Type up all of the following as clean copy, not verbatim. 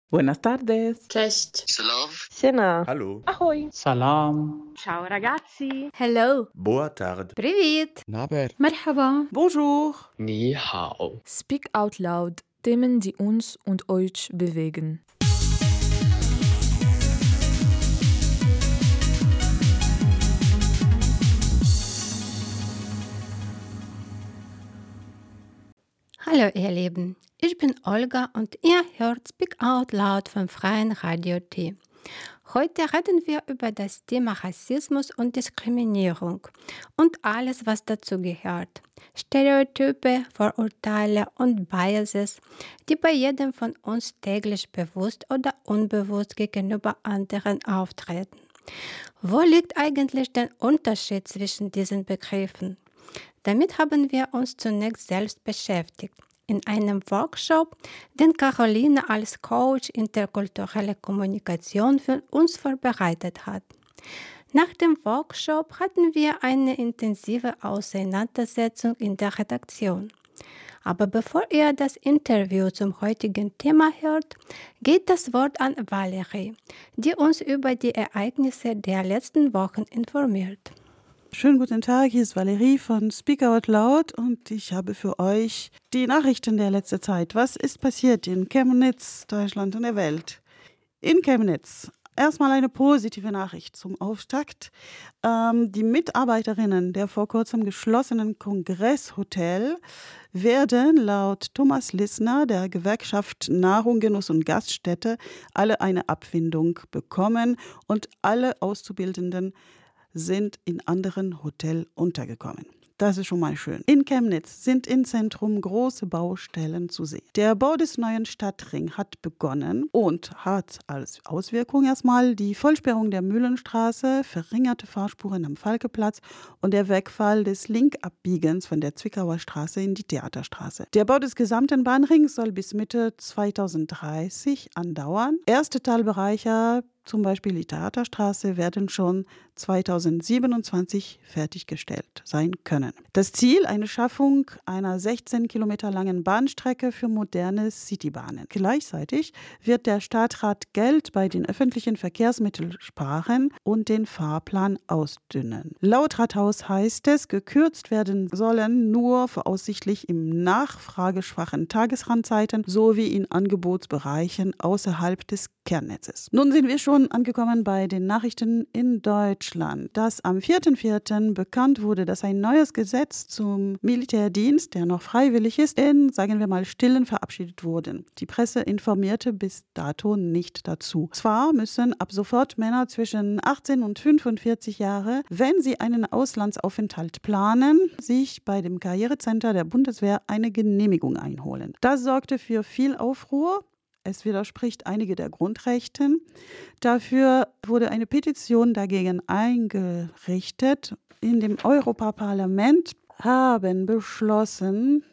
Buenas tardes. Cześć. Slav. Siema. Hallo. Ahoj. Salam. Ciao ragazzi. Hello. Boa tarde. Привет. Naber. Merhaba. Bonjour. Ni hao. Speak out loud. Themen, die uns und euch bewegen. Hallo ihr Lieben, ich bin Olga und ihr hört Speak Out Loud vom Freien Radio T. Heute reden wir über das Thema Rassismus und Diskriminierung und alles, was dazu gehört. Stereotype, Vorurteile und Biases, die bei jedem von uns täglich bewusst oder unbewusst gegenüber anderen auftreten. Wo liegt eigentlich der Unterschied zwischen diesen Begriffen? Damit haben wir uns zunächst selbst beschäftigt. In einem Workshop, den Caroline als Coach interkulturelle Kommunikation für uns vorbereitet hat. Nach dem Workshop hatten wir eine intensive Auseinandersetzung in der Redaktion. Aber bevor ihr das Interview zum heutigen Thema hört, geht das Wort an Valerie, die uns über die Ereignisse der letzten Wochen informiert. Schönen guten Tag, hier ist Valerie von Speak Out Loud und ich habe für euch die Nachrichten der letzten Zeit. Was ist passiert in Chemnitz, Deutschland und der Welt? In Chemnitz. Erstmal eine positive Nachricht zum Auftakt. Die Mitarbeiterinnen der vor kurzem geschlossenen Kongresshotel werden laut Thomas Lissner der Gewerkschaft Nahrung, Genuss und Gaststätte alle eine Abfindung bekommen und alle Auszubildenden sind in anderen Hotels untergekommen. Das ist schon mal schön. In Chemnitz sind im Zentrum große Baustellen zu sehen. Der Bau des neuen Stadtring hat begonnen und hat als Auswirkung erstmal die Vollsperrung der Mühlenstraße, verringerte Fahrspuren am Falkeplatz und der Wegfall des Linkabbiegens von der Zwickauer Straße in die Theaterstraße. Der Bau des gesamten Bahnrings soll bis Mitte 2030 andauern. Erste Teilbereiche, zum Beispiel die Theaterstraße, werden schon 2027 fertiggestellt sein können. Das Ziel, eine Schaffung einer 16 Kilometer langen Bahnstrecke für moderne Citybahnen. Gleichzeitig wird der Stadtrat Geld bei den öffentlichen Verkehrsmitteln sparen und den Fahrplan ausdünnen. Laut Rathaus heißt es, gekürzt werden sollen nur voraussichtlich im nachfrageschwachen Tagesrandzeiten sowie in Angebotsbereichen außerhalb des Kernnetzes. Nun sind wir schon angekommen bei den Nachrichten in Deutschland. Dass am 4.4. bekannt wurde, dass ein neues Gesetz zum Militärdienst, der noch freiwillig ist, in, sagen wir mal, Stillen verabschiedet wurde. Die Presse informierte bis dato nicht dazu. Zwar müssen ab sofort Männer zwischen 18 und 45 Jahre, wenn sie einen Auslandsaufenthalt planen, sich bei dem Karrierecenter der Bundeswehr eine Genehmigung einholen. Das sorgte für viel Aufruhr. Es widerspricht einige der Grundrechten. Dafür wurde eine Petition dagegen eingerichtet. In dem Europaparlament haben beschlossen,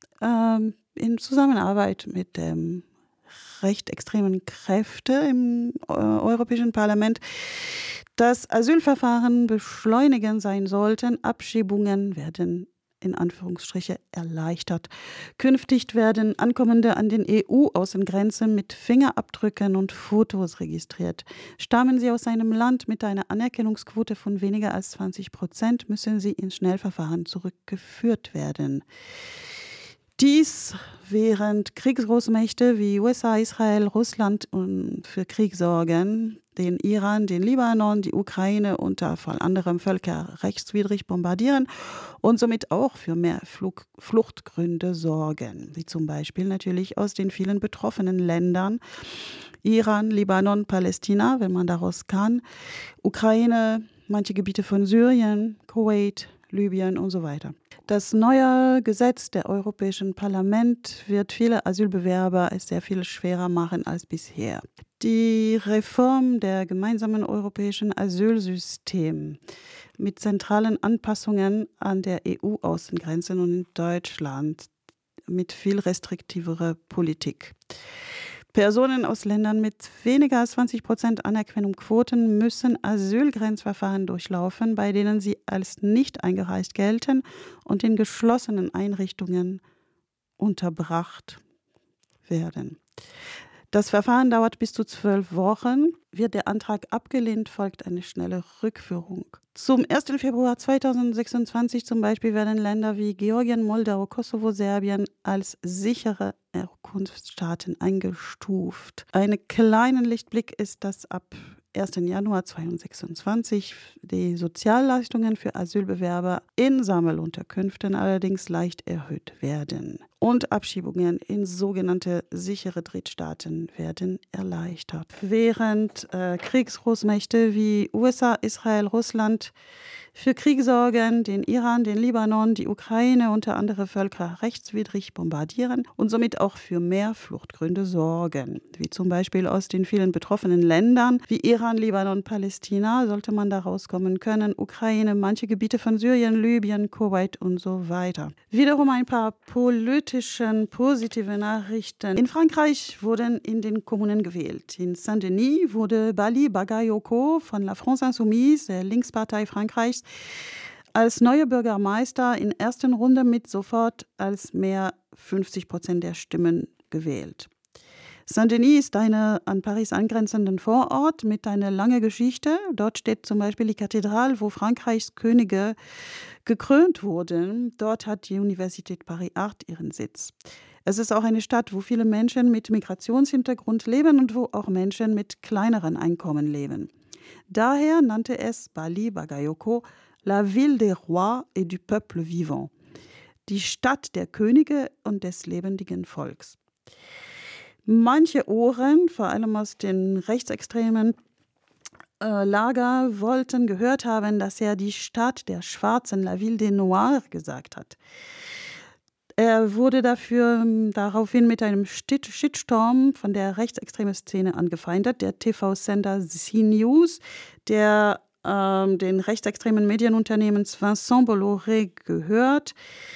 in Zusammenarbeit mit den recht extremen Kräften im Europäischen Parlament, dass Asylverfahren beschleunigen sein sollten. Abschiebungen werden in Anführungsstriche erleichtert. Künftig werden Ankommende an den EU-Außengrenzen mit Fingerabdrücken und Fotos registriert. Stammen sie aus einem Land mit einer Anerkennungsquote von weniger als 20%, müssen sie in Schnellverfahren zurückgeführt werden. Dies während Kriegsgroßmächte wie USA, Israel, Russland für Krieg sorgen, den Iran, den Libanon, die Ukraine unter vor anderem völkerrechtswidrig bombardieren und somit auch für mehr Fluchtgründe sorgen, wie zum Beispiel natürlich aus den vielen betroffenen Ländern, Iran, Libanon, Palästina, wenn man daraus kann, Ukraine, manche Gebiete von Syrien, Kuwait, Libyen und so weiter. Das neue Gesetz der Europäischen Parlament wird viele Asylbewerber es sehr viel schwerer machen als bisher. Die Reform der gemeinsamen europäischen Asylsystem mit zentralen Anpassungen an der EU-Außengrenzen und in Deutschland mit viel restriktiverer Politik. Personen aus Ländern mit weniger als 20% Anerkennungsquoten müssen Asylgrenzverfahren durchlaufen, bei denen sie als nicht eingereist gelten und in geschlossenen Einrichtungen unterbracht werden. Das Verfahren dauert bis zu 12 Wochen. Wird der Antrag abgelehnt, folgt eine schnelle Rückführung. Zum 1. Februar 2026 zum Beispiel werden Länder wie Georgien, Moldau, Kosovo, Serbien als sichere Herkunftsstaaten eingestuft. Ein kleiner Lichtblick ist, dass ab 1. Januar 2026 die Sozialleistungen für Asylbewerber in Sammelunterkünften allerdings leicht erhöht werden. Und Abschiebungen in sogenannte sichere Drittstaaten werden erleichtert. Während Kriegsgroßmächte wie USA, Israel, Russland für Krieg sorgen, den Iran, den Libanon, die Ukraine unter andere Völker rechtswidrig bombardieren und somit auch für mehr Fluchtgründe sorgen. Wie zum Beispiel aus den vielen betroffenen Ländern wie Iran, Libanon, Palästina sollte man da rauskommen können, Ukraine, manche Gebiete von Syrien, Libyen, Kuwait und so weiter. Wiederum ein paar positive Nachrichten. In Frankreich wurden in den Kommunen gewählt. In Saint-Denis wurde Bali Bagayoko von La France Insoumise, der Linkspartei Frankreichs, als neuer Bürgermeister in ersten Runde mit sofort als mehr 50% der Stimmen gewählt. Saint-Denis ist eine an Paris angrenzenden Vorort mit einer langen Geschichte. Dort steht zum Beispiel die Kathedrale, wo Frankreichs Könige gekrönt wurden. Dort hat die Universität Paris 8 ihren Sitz. Es ist auch eine Stadt, wo viele Menschen mit Migrationshintergrund leben und wo auch Menschen mit kleineren Einkommen leben. Daher nannte es Bali Bagayoko La Ville des Rois et du Peuple Vivant, die Stadt der Könige und des lebendigen Volks. Manche Ohren, vor allem aus den rechtsextremen Lager, wollten gehört haben, dass er die Stadt der Schwarzen, La Ville des Noirs, gesagt hat. Er wurde daraufhin mit einem Shitstorm von der rechtsextremen Szene angefeindet. Der TV-Sender CNews, der den rechtsextremen Medienunternehmens Vincent Bolloré gehört,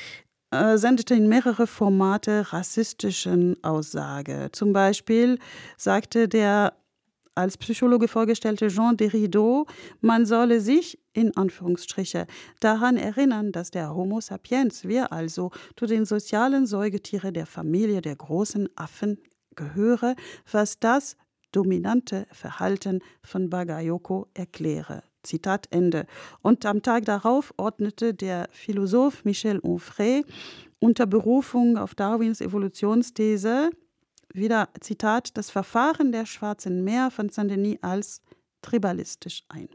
sendete in mehrere Formate rassistischen Aussage. Zum Beispiel sagte der als Psychologe vorgestellte Jean Derrida, man solle sich, in Anführungsstriche, daran erinnern, dass der Homo sapiens, wir also, zu den sozialen Säugetieren der Familie der großen Affen gehöre, was das dominante Verhalten von Bagayoko erkläre. Zitat Ende. Und am Tag darauf ordnete der Philosoph Michel Onfray unter Berufung auf Darwins Evolutionsthese, wieder Zitat, das Verfahren der Schwarzen Meer von Saint-Denis als tribalistisch ein.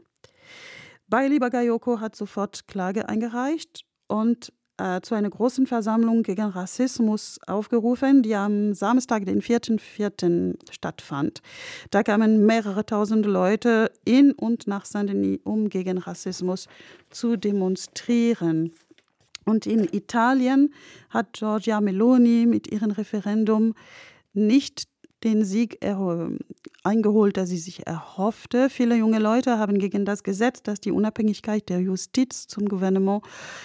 Bali Bagayoko hat sofort Klage eingereicht und zu einer großen Versammlung gegen Rassismus aufgerufen, die am Samstag, den 4.4. stattfand. Da kamen mehrere tausende Leute in und nach Saint-Denis, um gegen Rassismus zu demonstrieren. Und in Italien hat Giorgia Meloni mit ihrem Referendum nicht den Sieg eingeholt, der sie sich erhoffte. Viele junge Leute haben gegen das Gesetz, das die Unabhängigkeit der Justiz zum Gouvernement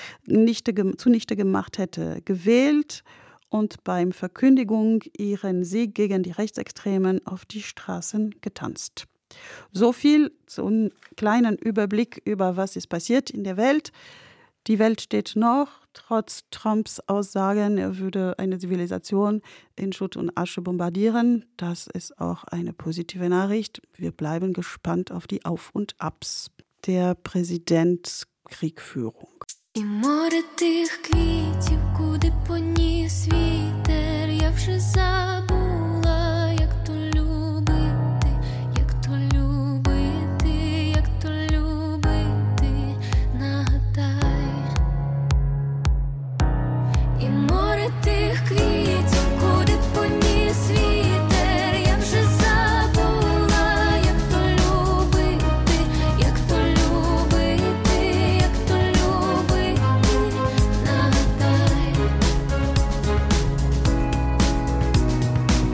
zunichte gemacht hätte, gewählt und beim Verkündigung ihren Sieg gegen die Rechtsextremen auf die Straßen getanzt. So viel zum kleinen Überblick über was ist passiert in der Welt. Die Welt steht noch, trotz Trumps Aussagen, er würde eine Zivilisation in Schutt und Asche bombardieren. Das ist auch eine positive Nachricht. Wir bleiben gespannt auf die Auf und Abs der Präsidentskriegführung. І море тих квітів, куди поніс вітер, я вже забула, як то любити, як то любити, як то любити, нагадай. І море тих квітів, куди поніс вітер, я вже забула, як то любити, як то любити, як то любити, нагадай.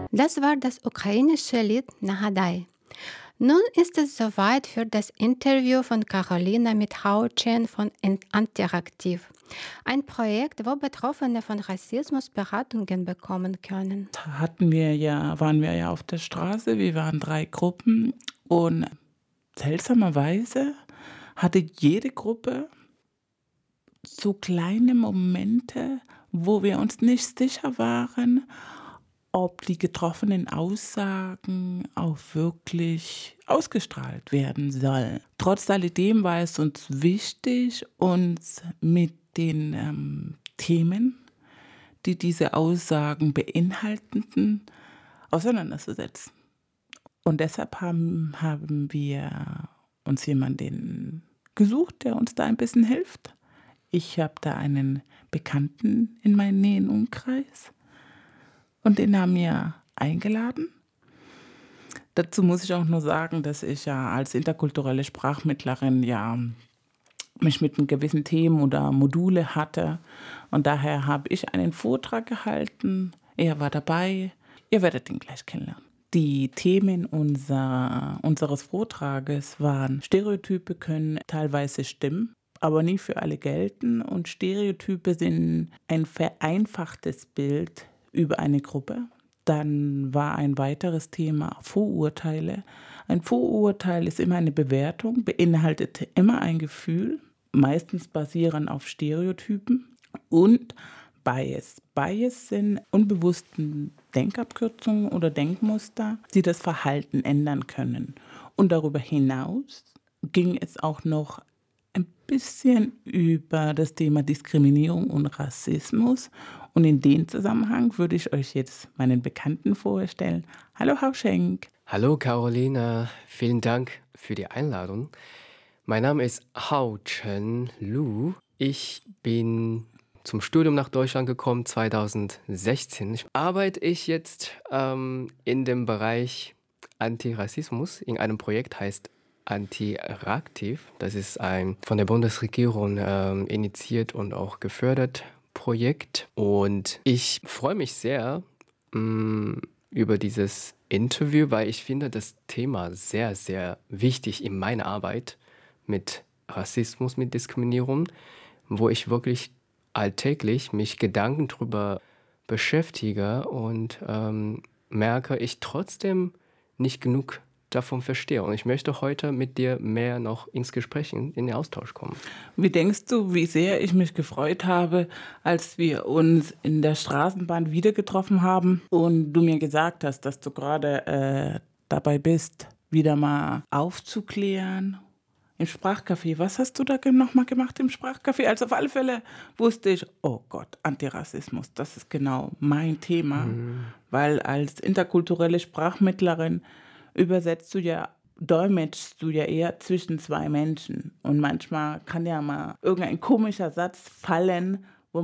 Das war das ukrainische Lied Nahadai. Nun ist es soweit für das Interview von Carolina mit Hauchen von Antiraktiv. Ein Projekt, wo Betroffene von Rassismus Beratungen bekommen können. Da waren wir ja auf der Straße, wir waren 3 Gruppen und seltsamerweise hatte jede Gruppe so kleine Momente, wo wir uns nicht sicher waren, ob die getroffenen Aussagen auch wirklich ausgestrahlt werden sollen. Trotz alledem war es uns wichtig, uns mit den Themen, die diese Aussagen beinhalteten, auseinanderzusetzen. Und deshalb haben wir uns jemanden gesucht, der uns da ein bisschen hilft. Ich habe da einen Bekannten in meinem nähen Umkreis und den haben wir eingeladen. Dazu muss ich auch nur sagen, dass ich ja als interkulturelle Sprachmittlerin ja mich mit gewissen Themen oder Module hatte. Und daher habe ich einen Vortrag gehalten. Er war dabei. Ihr werdet ihn gleich kennenlernen. Die Themen unseres Vortrages waren: Stereotype können teilweise stimmen, aber nie für alle gelten. Und Stereotype sind ein vereinfachtes Bild über eine Gruppe. Dann war ein weiteres Thema Vorurteile. Ein Vorurteil ist immer eine Bewertung, beinhaltet immer ein Gefühl, meistens basierend auf Stereotypen. Und Bias. Bias sind unbewussten Denkabkürzungen oder Denkmuster, die das Verhalten ändern können. Und darüber hinaus ging es auch noch ein bisschen über das Thema Diskriminierung und Rassismus. Und in dem Zusammenhang würde ich euch jetzt meinen Bekannten vorstellen. Hallo, Hau Schenk. Hallo Carolina, vielen Dank für die Einladung. Mein Name ist Hauchen Lu. Ich bin zum Studium nach Deutschland gekommen 2016. Arbeite ich jetzt in dem Bereich Antirassismus in einem Projekt, heißt Antiraktiv. Das ist ein von der Bundesregierung initiiert und auch gefördert Projekt. Und ich freue mich sehr über dieses Interview, weil ich finde das Thema sehr, sehr wichtig in meiner Arbeit mit Rassismus, mit Diskriminierung, wo ich wirklich alltäglich mich Gedanken darüber beschäftige und merke, ich trotzdem nicht genug davon verstehe. Und ich möchte heute mit dir mehr noch ins Gespräch, in den Austausch kommen. Wie denkst du, wie sehr ich mich gefreut habe, als wir uns in der Straßenbahn wieder getroffen haben und du mir gesagt hast, dass du gerade dabei bist, wieder mal aufzuklären im Sprachcafé. Was hast du da nochmal gemacht im Sprachcafé? Also auf alle Fälle wusste ich, oh Gott, Antirassismus, das ist genau mein Thema, weil als interkulturelle Sprachmittlerin dolmetschst du ja eher zwischen 2 Menschen. Und manchmal kann ja mal irgendein komischer Satz fallen,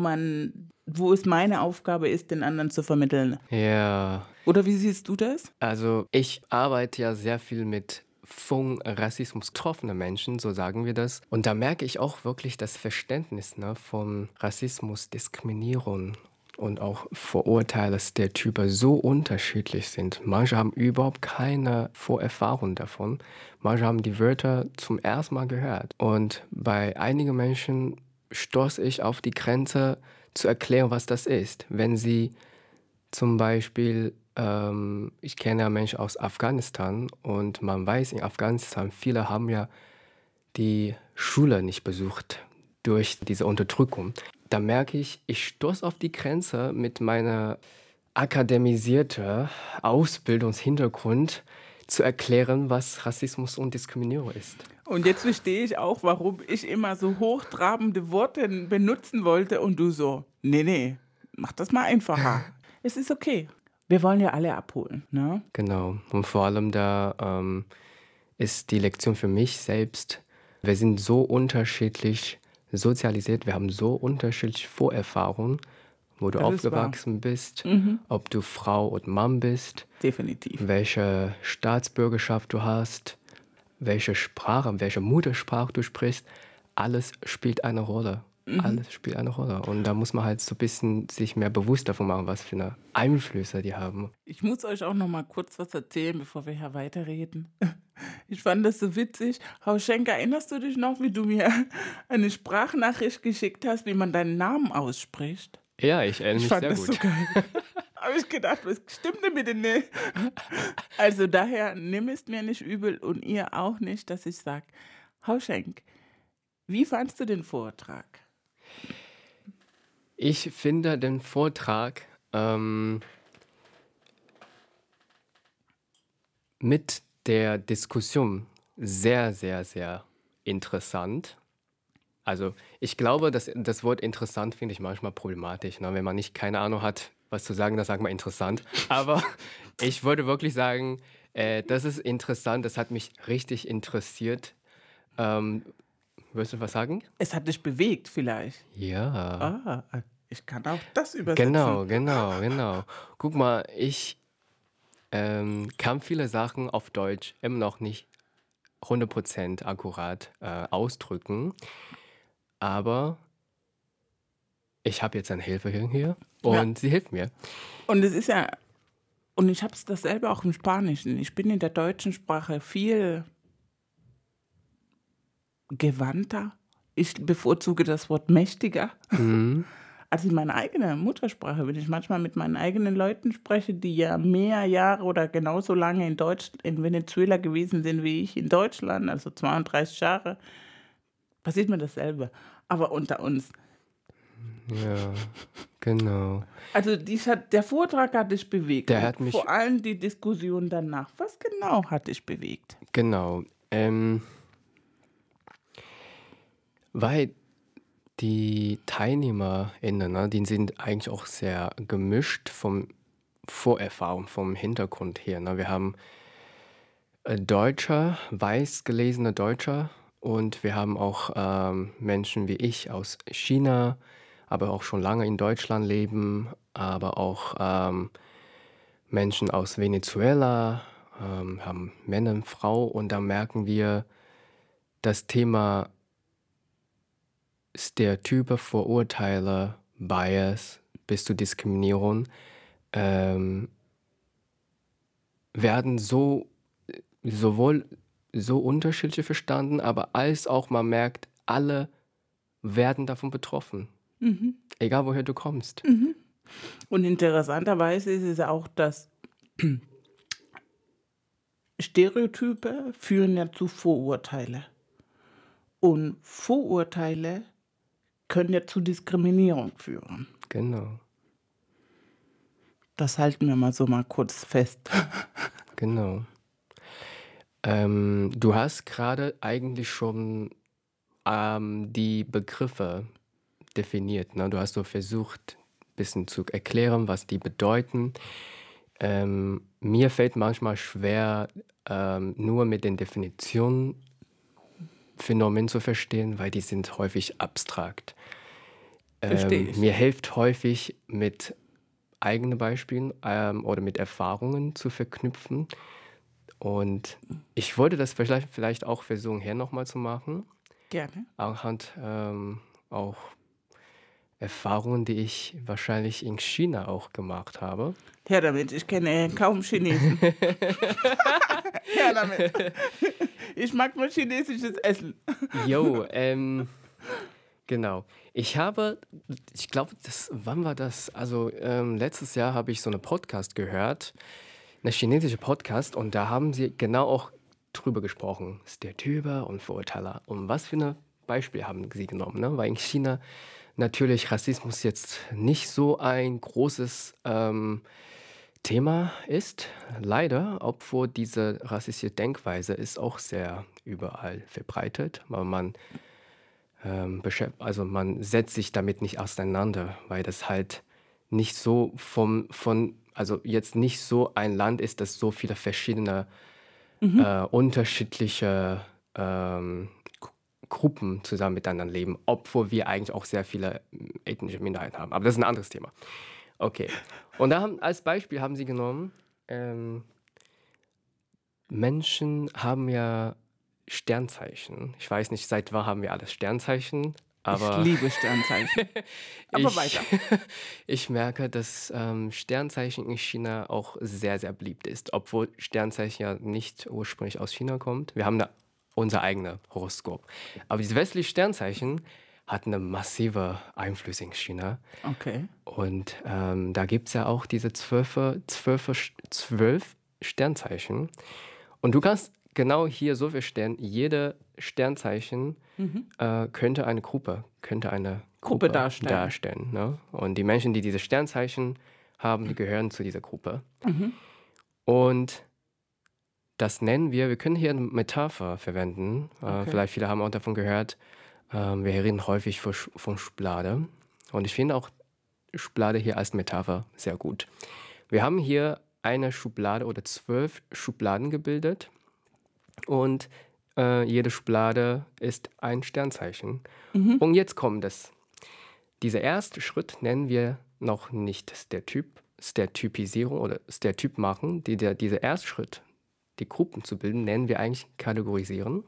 wo es meine Aufgabe ist, den anderen zu vermitteln. Ja. Oder wie siehst du das? Also ich arbeite ja sehr viel mit von Rassismus betroffenen Menschen, so sagen wir das. Und da merke ich auch wirklich das Verständnis von Rassismus, Diskriminierung und auch Vorurteile, Stereotype so unterschiedlich sind. Manche haben überhaupt keine Vorerfahrung davon. Manche haben die Wörter zum ersten Mal gehört. Und bei einigen Menschen stoße ich auf die Grenze, zu erklären, was das ist. Wenn sie zum Beispiel, ich kenne ja Menschen aus Afghanistan und man weiß in Afghanistan, viele haben ja die Schule nicht besucht durch diese Unterdrückung. Da merke ich stoße auf die Grenze mit meiner akademisierten Ausbildungshintergrund zu erklären, was Rassismus und Diskriminierung ist. Und jetzt verstehe ich auch, warum ich immer so hochtrabende Worte benutzen wollte und du so, nee, mach das mal einfacher. Es ist okay. Wir wollen ja alle abholen, ne? Genau. Und vor allem da ist die Lektion für mich selbst, wir sind so unterschiedlich sozialisiert, wir haben so unterschiedliche Vorerfahrungen, wo du aufgewachsen bist, ob du Frau oder Mann bist. Definitiv. Welche Staatsbürgerschaft du hast, welche Muttersprache du sprichst, alles spielt eine Rolle. alles spielt eine Rolle. Und da muss man halt so ein bisschen sich mehr bewusst davon machen, was für eine Einflüsse die haben. Ich muss euch auch noch mal kurz was erzählen, bevor wir hier weiterreden. Ich fand das so witzig. Frau Schenk, erinnerst du dich noch, wie du mir eine Sprachnachricht geschickt hast, wie man deinen Namen ausspricht? Ja, ich erinnere Ich mich fand sehr das gut. so geil. Habe ich gedacht, was stimmt denn mit denn nicht? Also daher nimm es mir nicht übel und ihr auch nicht, dass ich sage, Frau Schenk, wie fandst du den Vortrag? Ich finde den Vortrag mit der Diskussion sehr, sehr, sehr interessant. Also ich glaube, dass das Wort interessant finde ich manchmal problematisch. Ne? Wenn man nicht keine Ahnung hat, was zu sagen, dann sagt man interessant. Aber ich würde wirklich sagen, das ist interessant, das hat mich richtig interessiert. Willst du was sagen? Es hat dich bewegt vielleicht. Ja. Ich kann auch das übersetzen. Genau. Guck mal, ich kann viele Sachen auf Deutsch immer noch nicht 100% akkurat ausdrücken. Aber ich habe jetzt eine Helferin hier und sie hilft mir. Und es ist ja, und ich habe es dasselbe auch im Spanischen. Ich bin in der deutschen Sprache viel gewandter. Ich bevorzuge das Wort mächtiger. Als in meiner eigenen Muttersprache, wenn ich manchmal mit meinen eigenen Leuten spreche, die ja mehr Jahre oder genauso lange in Venezuela gewesen sind wie ich in Deutschland, also 32 Jahre, passiert mir dasselbe. Aber unter uns. Ja, genau. Also der Vortrag hat dich bewegt. Der hat mich- Vor allem die Diskussion danach. Was genau hat dich bewegt? Genau. Weil die TeilnehmerInnen, ne, die sind eigentlich auch sehr gemischt vom Vorerfahrung, vom Hintergrund her. Ne? Wir haben Deutscher, weiß gelesene Deutscher und wir haben auch Menschen wie ich aus China, aber auch schon lange in Deutschland leben, aber auch Menschen aus Venezuela, haben Männer und Frau und da merken wir, das Thema Stereotype, Vorurteile, Bias bis zu Diskriminierung werden sowohl so unterschiedlich verstanden, aber als auch man merkt, alle werden davon betroffen. Egal woher du kommst. Und interessanterweise ist es auch, dass Stereotype führen ja zu Vorurteile. Und Vorurteile können ja zu Diskriminierung führen. Genau, Das halten wir mal so mal kurz fest. genau. Du hast gerade eigentlich schon die Begriffe definiert. Ne? Du hast so versucht, ein bisschen zu erklären, was die bedeuten. Mir fällt manchmal schwer, nur mit den Definitionen Phänomen zu verstehen, weil die sind häufig abstrakt. Verstehe ich. Mir hilft häufig mit eigenen Beispielen oder mit Erfahrungen zu verknüpfen. Und ich wollte das vielleicht auch versuchen, hier nochmal zu machen. Gerne. Anhand auch Erfahrungen, die ich wahrscheinlich in China auch gemacht habe. Her damit, ich kenne kaum Chinesen. Her damit. Ich mag nur chinesisches Essen. Jo, genau. Ich glaube, wann war das? Also letztes Jahr habe ich so einen Podcast gehört, eine chinesische Podcast, und da haben sie genau auch drüber gesprochen, Stereotype und Vorurteile. Und was für ein Beispiel haben sie genommen? Ne? Weil in China natürlich Rassismus jetzt nicht so ein großes Thema ist, leider, obwohl diese rassistische Denkweise ist auch sehr überall verbreitet, aber man setzt sich damit nicht auseinander, weil das halt nicht so also jetzt nicht so ein Land ist, das so viele verschiedene unterschiedliche Gruppen zusammen miteinander leben, obwohl wir eigentlich auch sehr viele ethnische Minderheiten haben. Aber das ist ein anderes Thema. Okay. Und als Beispiel haben sie genommen, Menschen haben ja Sternzeichen. Ich weiß nicht, seit wann haben wir alles Sternzeichen, Aber Ich liebe Sternzeichen. Aber weiter. Ich merke, dass Sternzeichen in China auch sehr, sehr beliebt ist, obwohl Sternzeichen ja nicht ursprünglich aus China kommt. Wir haben unser eigenes Horoskop. Aber diese westlichen Sternzeichen hatten einen massiven Einfluss in China. Okay. Und da gibt es ja auch diese 12 Sternzeichen. Und du kannst genau hier so verstehen, jede Sternzeichen könnte eine Gruppe Gruppe darstellen. Ne? Und die Menschen, die diese Sternzeichen haben, die gehören zu dieser Gruppe. Und das nennen wir können hier eine Metapher verwenden. Vielleicht viele haben auch davon gehört. Wir reden häufig von Schublade. Und ich finde auch Schublade hier als Metapher sehr gut. Wir haben hier eine Schublade oder 12 Schubladen gebildet. Und jede Schublade ist ein Sternzeichen. Und jetzt kommt es. Dieser erste Schritt nennen wir noch nicht Stereotypisierung oder Stereotyp machen. Dieser erste Schritt, die Gruppen zu bilden, nennen wir eigentlich kategorisieren.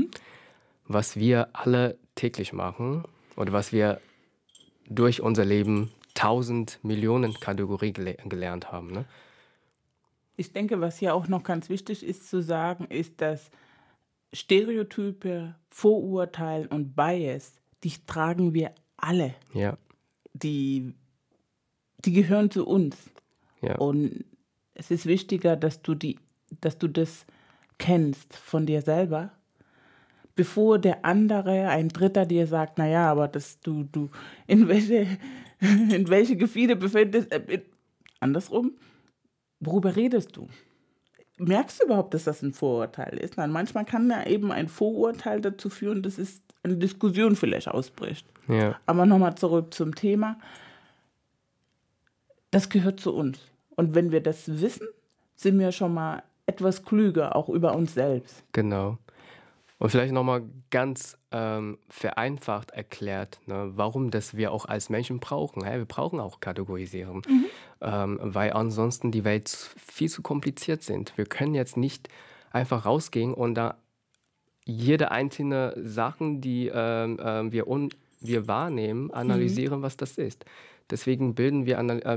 Was wir alle täglich machen oder was wir durch unser Leben 1000 Millionen Kategorien gelernt haben. Ne? Ich denke, was hier auch noch ganz wichtig ist zu sagen, ist, dass Stereotype, Vorurteile und Bias, die tragen wir alle. Ja. Die gehören zu uns. Ja. Und es ist wichtiger, dass du das kennst von dir selber, bevor der andere, ein Dritter dir sagt, naja, aber du in welche Gefieder befindest, andersrum, worüber redest du? Merkst du überhaupt, dass das ein Vorurteil ist? Nein, manchmal kann ja eben ein Vorurteil dazu führen, dass es eine Diskussion vielleicht ausbricht. Ja. Aber nochmal zurück zum Thema. Das gehört zu uns. Und wenn wir das wissen, sind wir schon mal etwas klüger, auch über uns selbst. Genau. Und vielleicht nochmal ganz vereinfacht erklärt, ne, warum das wir auch als Menschen brauchen. Hey, wir brauchen auch kategorisieren, weil ansonsten die Welt viel zu kompliziert sind. Wir können jetzt nicht einfach rausgehen und da jede einzelne Sachen, die wir wahrnehmen, analysieren, was das ist. Deswegen bilden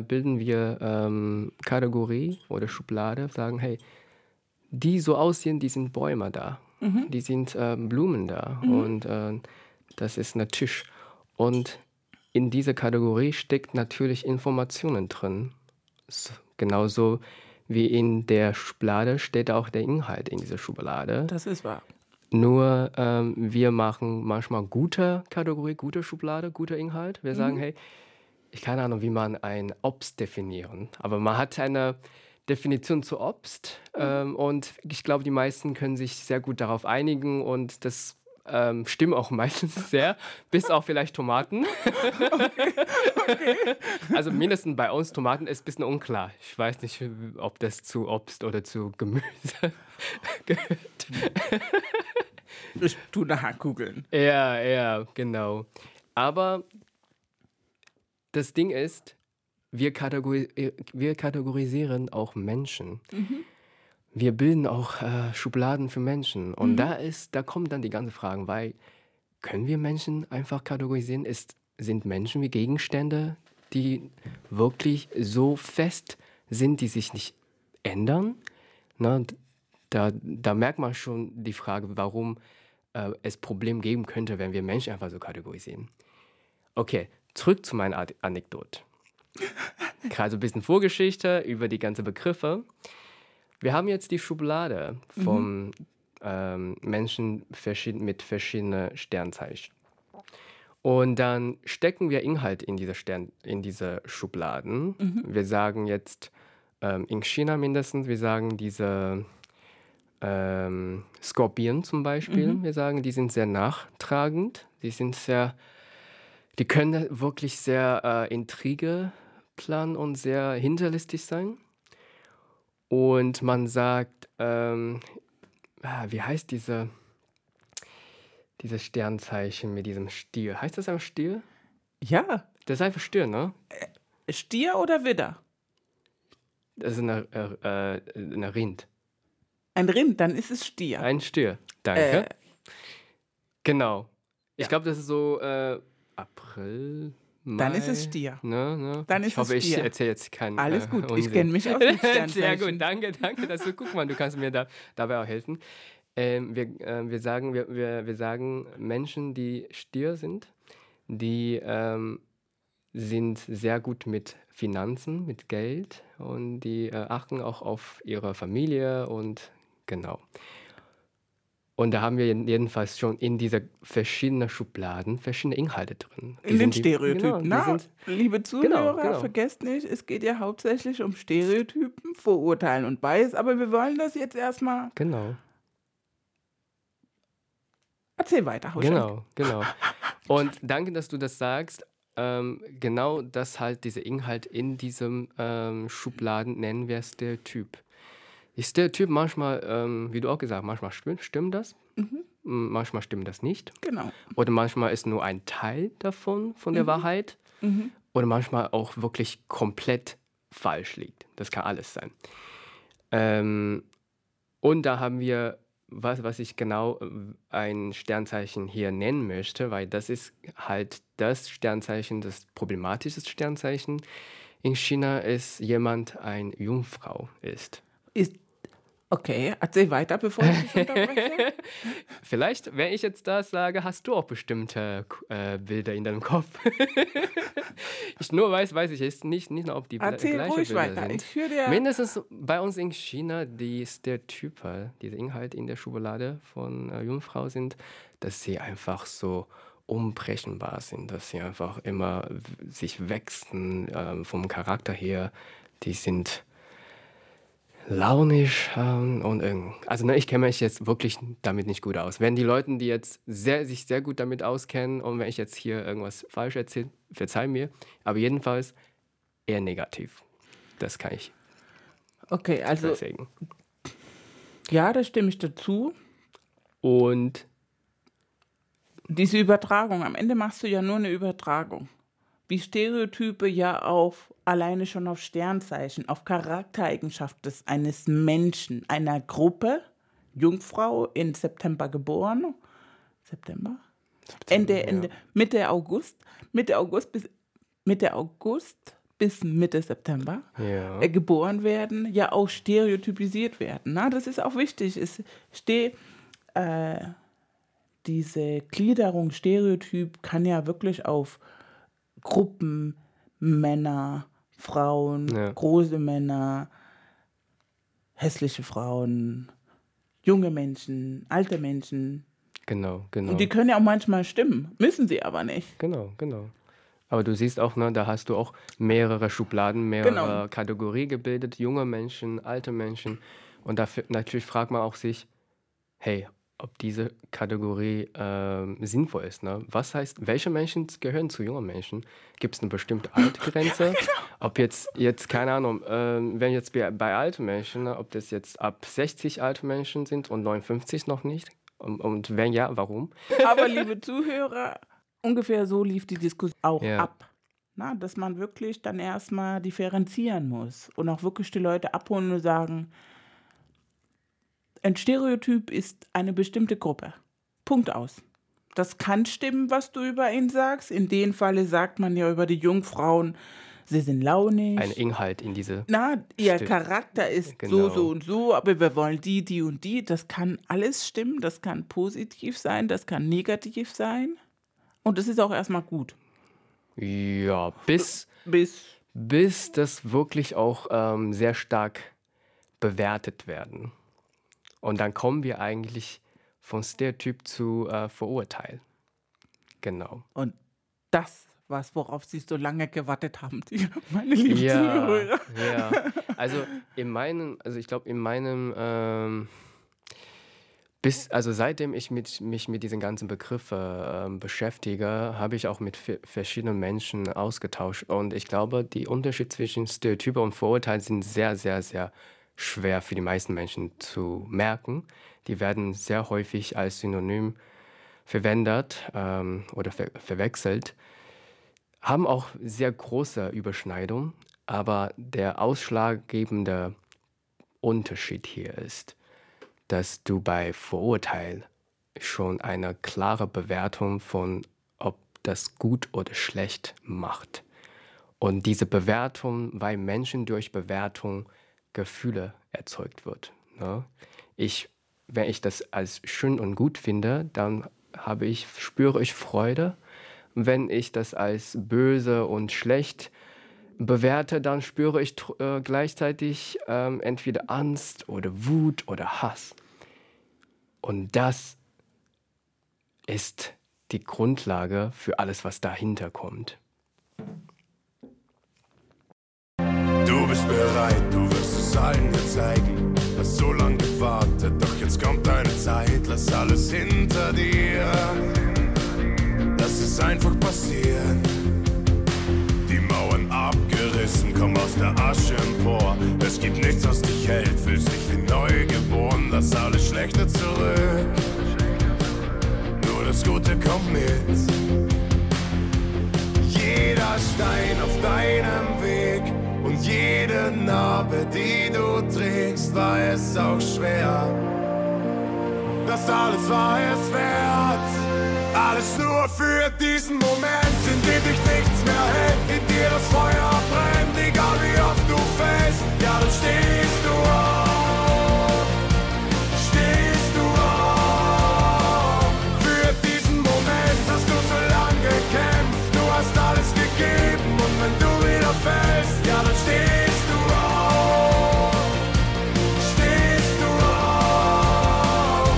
wir Kategorie oder Schublade, sagen, hey, die so aussehen, die sind Bäume da. Die sind Blumen da und das ist ein Tisch. Und in dieser Kategorie steckt natürlich Informationen drin. Genauso wie in der Schublade steht auch der Inhalt in dieser Schublade. Das ist wahr. Nur wir machen manchmal gute Kategorie, gute Schublade, guter Inhalt. Wir sagen, hey, ich keine Ahnung, wie man ein Obst definieren, aber man hat eine Definition zu Obst und ich glaube, die meisten können sich sehr gut darauf einigen und das stimmt auch meistens sehr, bis auf vielleicht Tomaten. Okay. Also mindestens bei uns Tomaten ist ein bisschen unklar. Ich weiß nicht, ob das zu Obst oder zu Gemüse gehört. Ich tue nachher googeln. Ja, genau. Aber das Ding ist, wir kategorisieren auch Menschen. Wir bilden auch Schubladen für Menschen. Und da kommen dann die ganzen Fragen, weil können wir Menschen einfach kategorisieren? Sind Menschen wie Gegenstände, die wirklich so fest sind, die sich nicht ändern? Na, da merkt man schon die Frage, warum es Probleme geben könnte, wenn wir Menschen einfach so kategorisieren. Okay, zurück zu meiner Anekdote. Gerade so ein bisschen Vorgeschichte über die ganzen Begriffe. Wir haben jetzt die Schublade von Menschen mit verschiedenen Sternzeichen. Und dann stecken wir Inhalt in diese Schubladen. Wir sagen jetzt in China mindestens, wir sagen diese Skorpion zum Beispiel. Wir sagen, die sind sehr nachtragend. Die können wirklich sehr Intrige planen und sehr hinterlistig sein. Und man sagt, wie heißt diese Sternzeichen mit diesem Stier? Heißt das einfach Stier? Ja. Das ist einfach Stier, ne? Stier oder Widder? Das ist eine Rind. Ein Rind, dann ist es Stier. Ein Stier, danke. Genau. Ich glaube, das ist so April, Dann ist es Mai, Stier. Ne? Dann ist Ich hoffe, es ich Stier. erzähle jetzt keinen Alles gut, ich Unsinn. kenne mich aus mit Sehr Sternzeichen. gut, danke, dass du, guck mal, du kannst mir dabei auch helfen. Wir sagen Menschen, die Stier sind, die sind sehr gut mit Finanzen, mit Geld und die achten auch auf ihre Familie und genau. Und da haben wir jedenfalls schon in dieser verschiedenen Schubladen verschiedene Inhalte drin. In den Genau, Stereotypen. die Na, sind, liebe Zuhörer, genau. vergesst nicht, es geht ja hauptsächlich um Stereotypen, Vorurteilen und Bias, aber wir wollen das jetzt erstmal. Genau, Erzähl weiter, Hauschenk. genau. Und danke, dass du das sagst. Genau das halt, dieser Inhalt in diesem Schubladen nennen wir Stereotyp. Die Stereotyp manchmal, wie du auch gesagt hast, manchmal stimmt das, manchmal stimmt das nicht. Genau. Oder manchmal ist nur ein Teil davon, von der Wahrheit. Oder manchmal auch wirklich komplett falsch liegt. Das kann alles sein. Und da haben wir was ich genau ein Sternzeichen hier nennen möchte, weil das ist halt das Sternzeichen, das problematische Sternzeichen in China ist jemand eine Jungfrau ist. Okay, erzähl weiter, bevor ich dich unterbreche. Vielleicht, wenn ich jetzt das sage, hast du auch bestimmte Bilder in deinem Kopf. Ich nur weiß ich jetzt nicht nur, ob die Erzähl gleiche ruhig Bilder weiter. sind. Ich höre dir. Mindestens bei uns in China, die Stereotype, diese Inhalte in der Schublade von Jungfrau sind, dass sie einfach so unberechenbar sind, dass sie einfach immer sich wechseln vom Charakter her. Die sind launisch und also ich kenne mich jetzt wirklich damit nicht gut aus. Wenn die Leute, die jetzt sich sehr gut damit auskennen und wenn ich jetzt hier irgendwas falsch erzähle, verzeih mir. Aber jedenfalls eher negativ. Das kann ich Okay, also deswegen. ja, da stimme ich dazu. Und Diese Übertragung, am Ende machst du ja nur eine Übertragung. Wie Stereotype ja alleine schon auf Sternzeichen, auf Charaktereigenschaften eines Menschen, einer Gruppe, Jungfrau, in September geboren. September? Mitte August bis Mitte September ja, geboren werden, ja auch stereotypisiert werden. Na, das ist auch wichtig. Diese Gliederung, Stereotyp kann ja wirklich auf Gruppen, Männer, Frauen, Ja. große Männer, hässliche Frauen, junge Menschen, alte Menschen. genau. Und die können ja auch manchmal stimmen, müssen sie aber nicht. Genau. Aber du siehst auch, ne, da hast du auch mehrere Schubladen, mehrere Genau. Kategorien gebildet, junge Menschen, alte Menschen. Und dafür natürlich fragt man auch sich, hey, ob diese Kategorie sinnvoll ist. Ne? Was heißt, welche Menschen gehören zu jungen Menschen? Gibt es eine bestimmte Altersgrenze? Ob jetzt, keine Ahnung, wenn jetzt bei alten Menschen, ne, ob das jetzt ab 60 alte Menschen sind und 59 noch nicht? Und wenn ja, warum? Aber liebe Zuhörer, ungefähr so lief die Diskussion auch Ja. ab. Na, dass man wirklich dann erstmal differenzieren muss und auch wirklich die Leute abholen und sagen, ein Stereotyp ist eine bestimmte Gruppe. Punkt aus. Das kann stimmen, was du über ihn sagst. In dem Falle sagt man ja über die Jungfrauen, sie sind launig. Ein Inhalt in diese. Na, ihr Stimmt. Charakter ist Genau. so und so, aber wir wollen die und die. Das kann alles stimmen. Das kann positiv sein, das kann negativ sein. Und das ist auch erstmal gut. Ja, bis das wirklich auch sehr stark bewertet werden. Und dann kommen wir eigentlich von Stereotyp zu Vorurteil. Genau. Und das was, worauf Sie so lange gewartet haben, meine lieben Ja, Zuhörer. ja. Also ich glaube in meinem seitdem ich mich mit diesen ganzen Begriffen beschäftige, habe ich auch mit verschiedenen Menschen ausgetauscht. Und ich glaube, die Unterschiede zwischen Stereotype und Vorurteil sind sehr, sehr, sehr schwer für die meisten Menschen zu merken. Die werden sehr häufig als Synonym verwendet oder verwechselt, haben auch sehr große Überschneidungen, aber der ausschlaggebende Unterschied hier ist, dass du bei Vorurteil schon eine klare Bewertung von, ob das gut oder schlecht macht. Und diese Bewertung, weil Menschen durch Bewertung Gefühle erzeugt wird. Ne? Wenn ich das als schön und gut finde, dann spüre ich Freude. Wenn ich das als böse und schlecht bewerte, dann spüre ich gleichzeitig entweder Angst oder Wut oder Hass. Und das ist die Grundlage für alles, was dahinter kommt. Du bist bereit, du wirst es allen dir zeigen. Hast so lange gewartet, doch jetzt kommt deine Zeit. Lass alles hinter dir. Lass es einfach passieren. Die Mauern abgerissen, komm aus der Asche empor. Es gibt nichts, was dich hält, fühlst dich wie neu geboren. Lass alles Schlechte zurück. Nur das Gute kommt mit. Jeder Stein auf deinem Weg und jede Narbe, die du trägst, war es auch schwer. Das alles war es wert. Alles nur für diesen Moment, in dem dich nichts mehr hält, in dir das Feuer brennt, egal wie oft du fällst. Ja, dann stehst du auf, stehst du auf. Für diesen Moment hast du so lange gekämpft, du hast alles gegeben und wenn du wieder fällst, ja, dann stehst du auf, stehst du auf.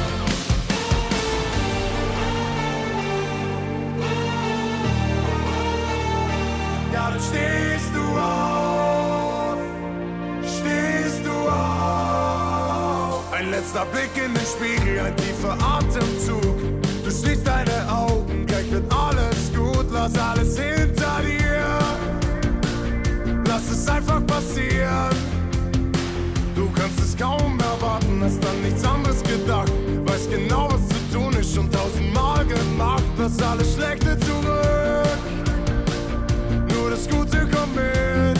Ja, dann stehst du auf, stehst du auf. Ein letzter Blick in den Spiegel, ein tiefer Atemzug. Du schließt deine Augen, gleich wird alles gut. Lass alles hinter dir, lass es einfach passieren. Du kannst es kaum erwarten, hast an nichts anderes gedacht. Weißt genau, was zu tun ist, schon 1000-mal gemacht. Lass alles Schlechte zurück, nur das Gute kommt mit.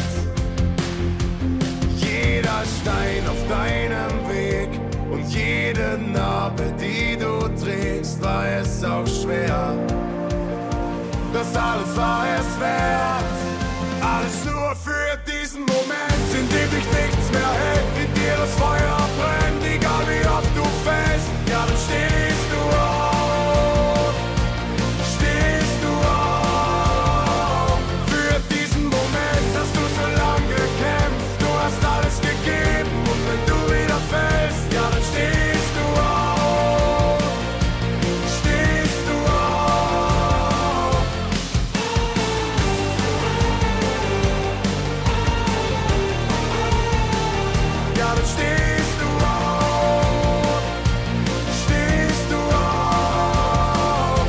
Jeder Stein auf deinem Weg und jede Narbe, die du trägst, war es auch schwer. Das alles war es wert. Alles nur für diesen Moment, in dem dich nichts mehr hält, in dir das Feuer brennt, egal wie oft du fällst. Ja, dann stehst du auf, stehst du auf. Für diesen Moment hast du so lange gekämpft, du hast alles gegeben und wenn du wieder fällst, ja, dann stehst du auf, stehst du auf. Ja, dann stehst du auf, stehst du auf.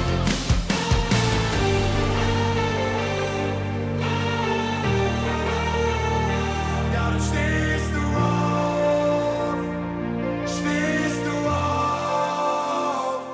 Ja, dann stehst du auf, stehst du auf.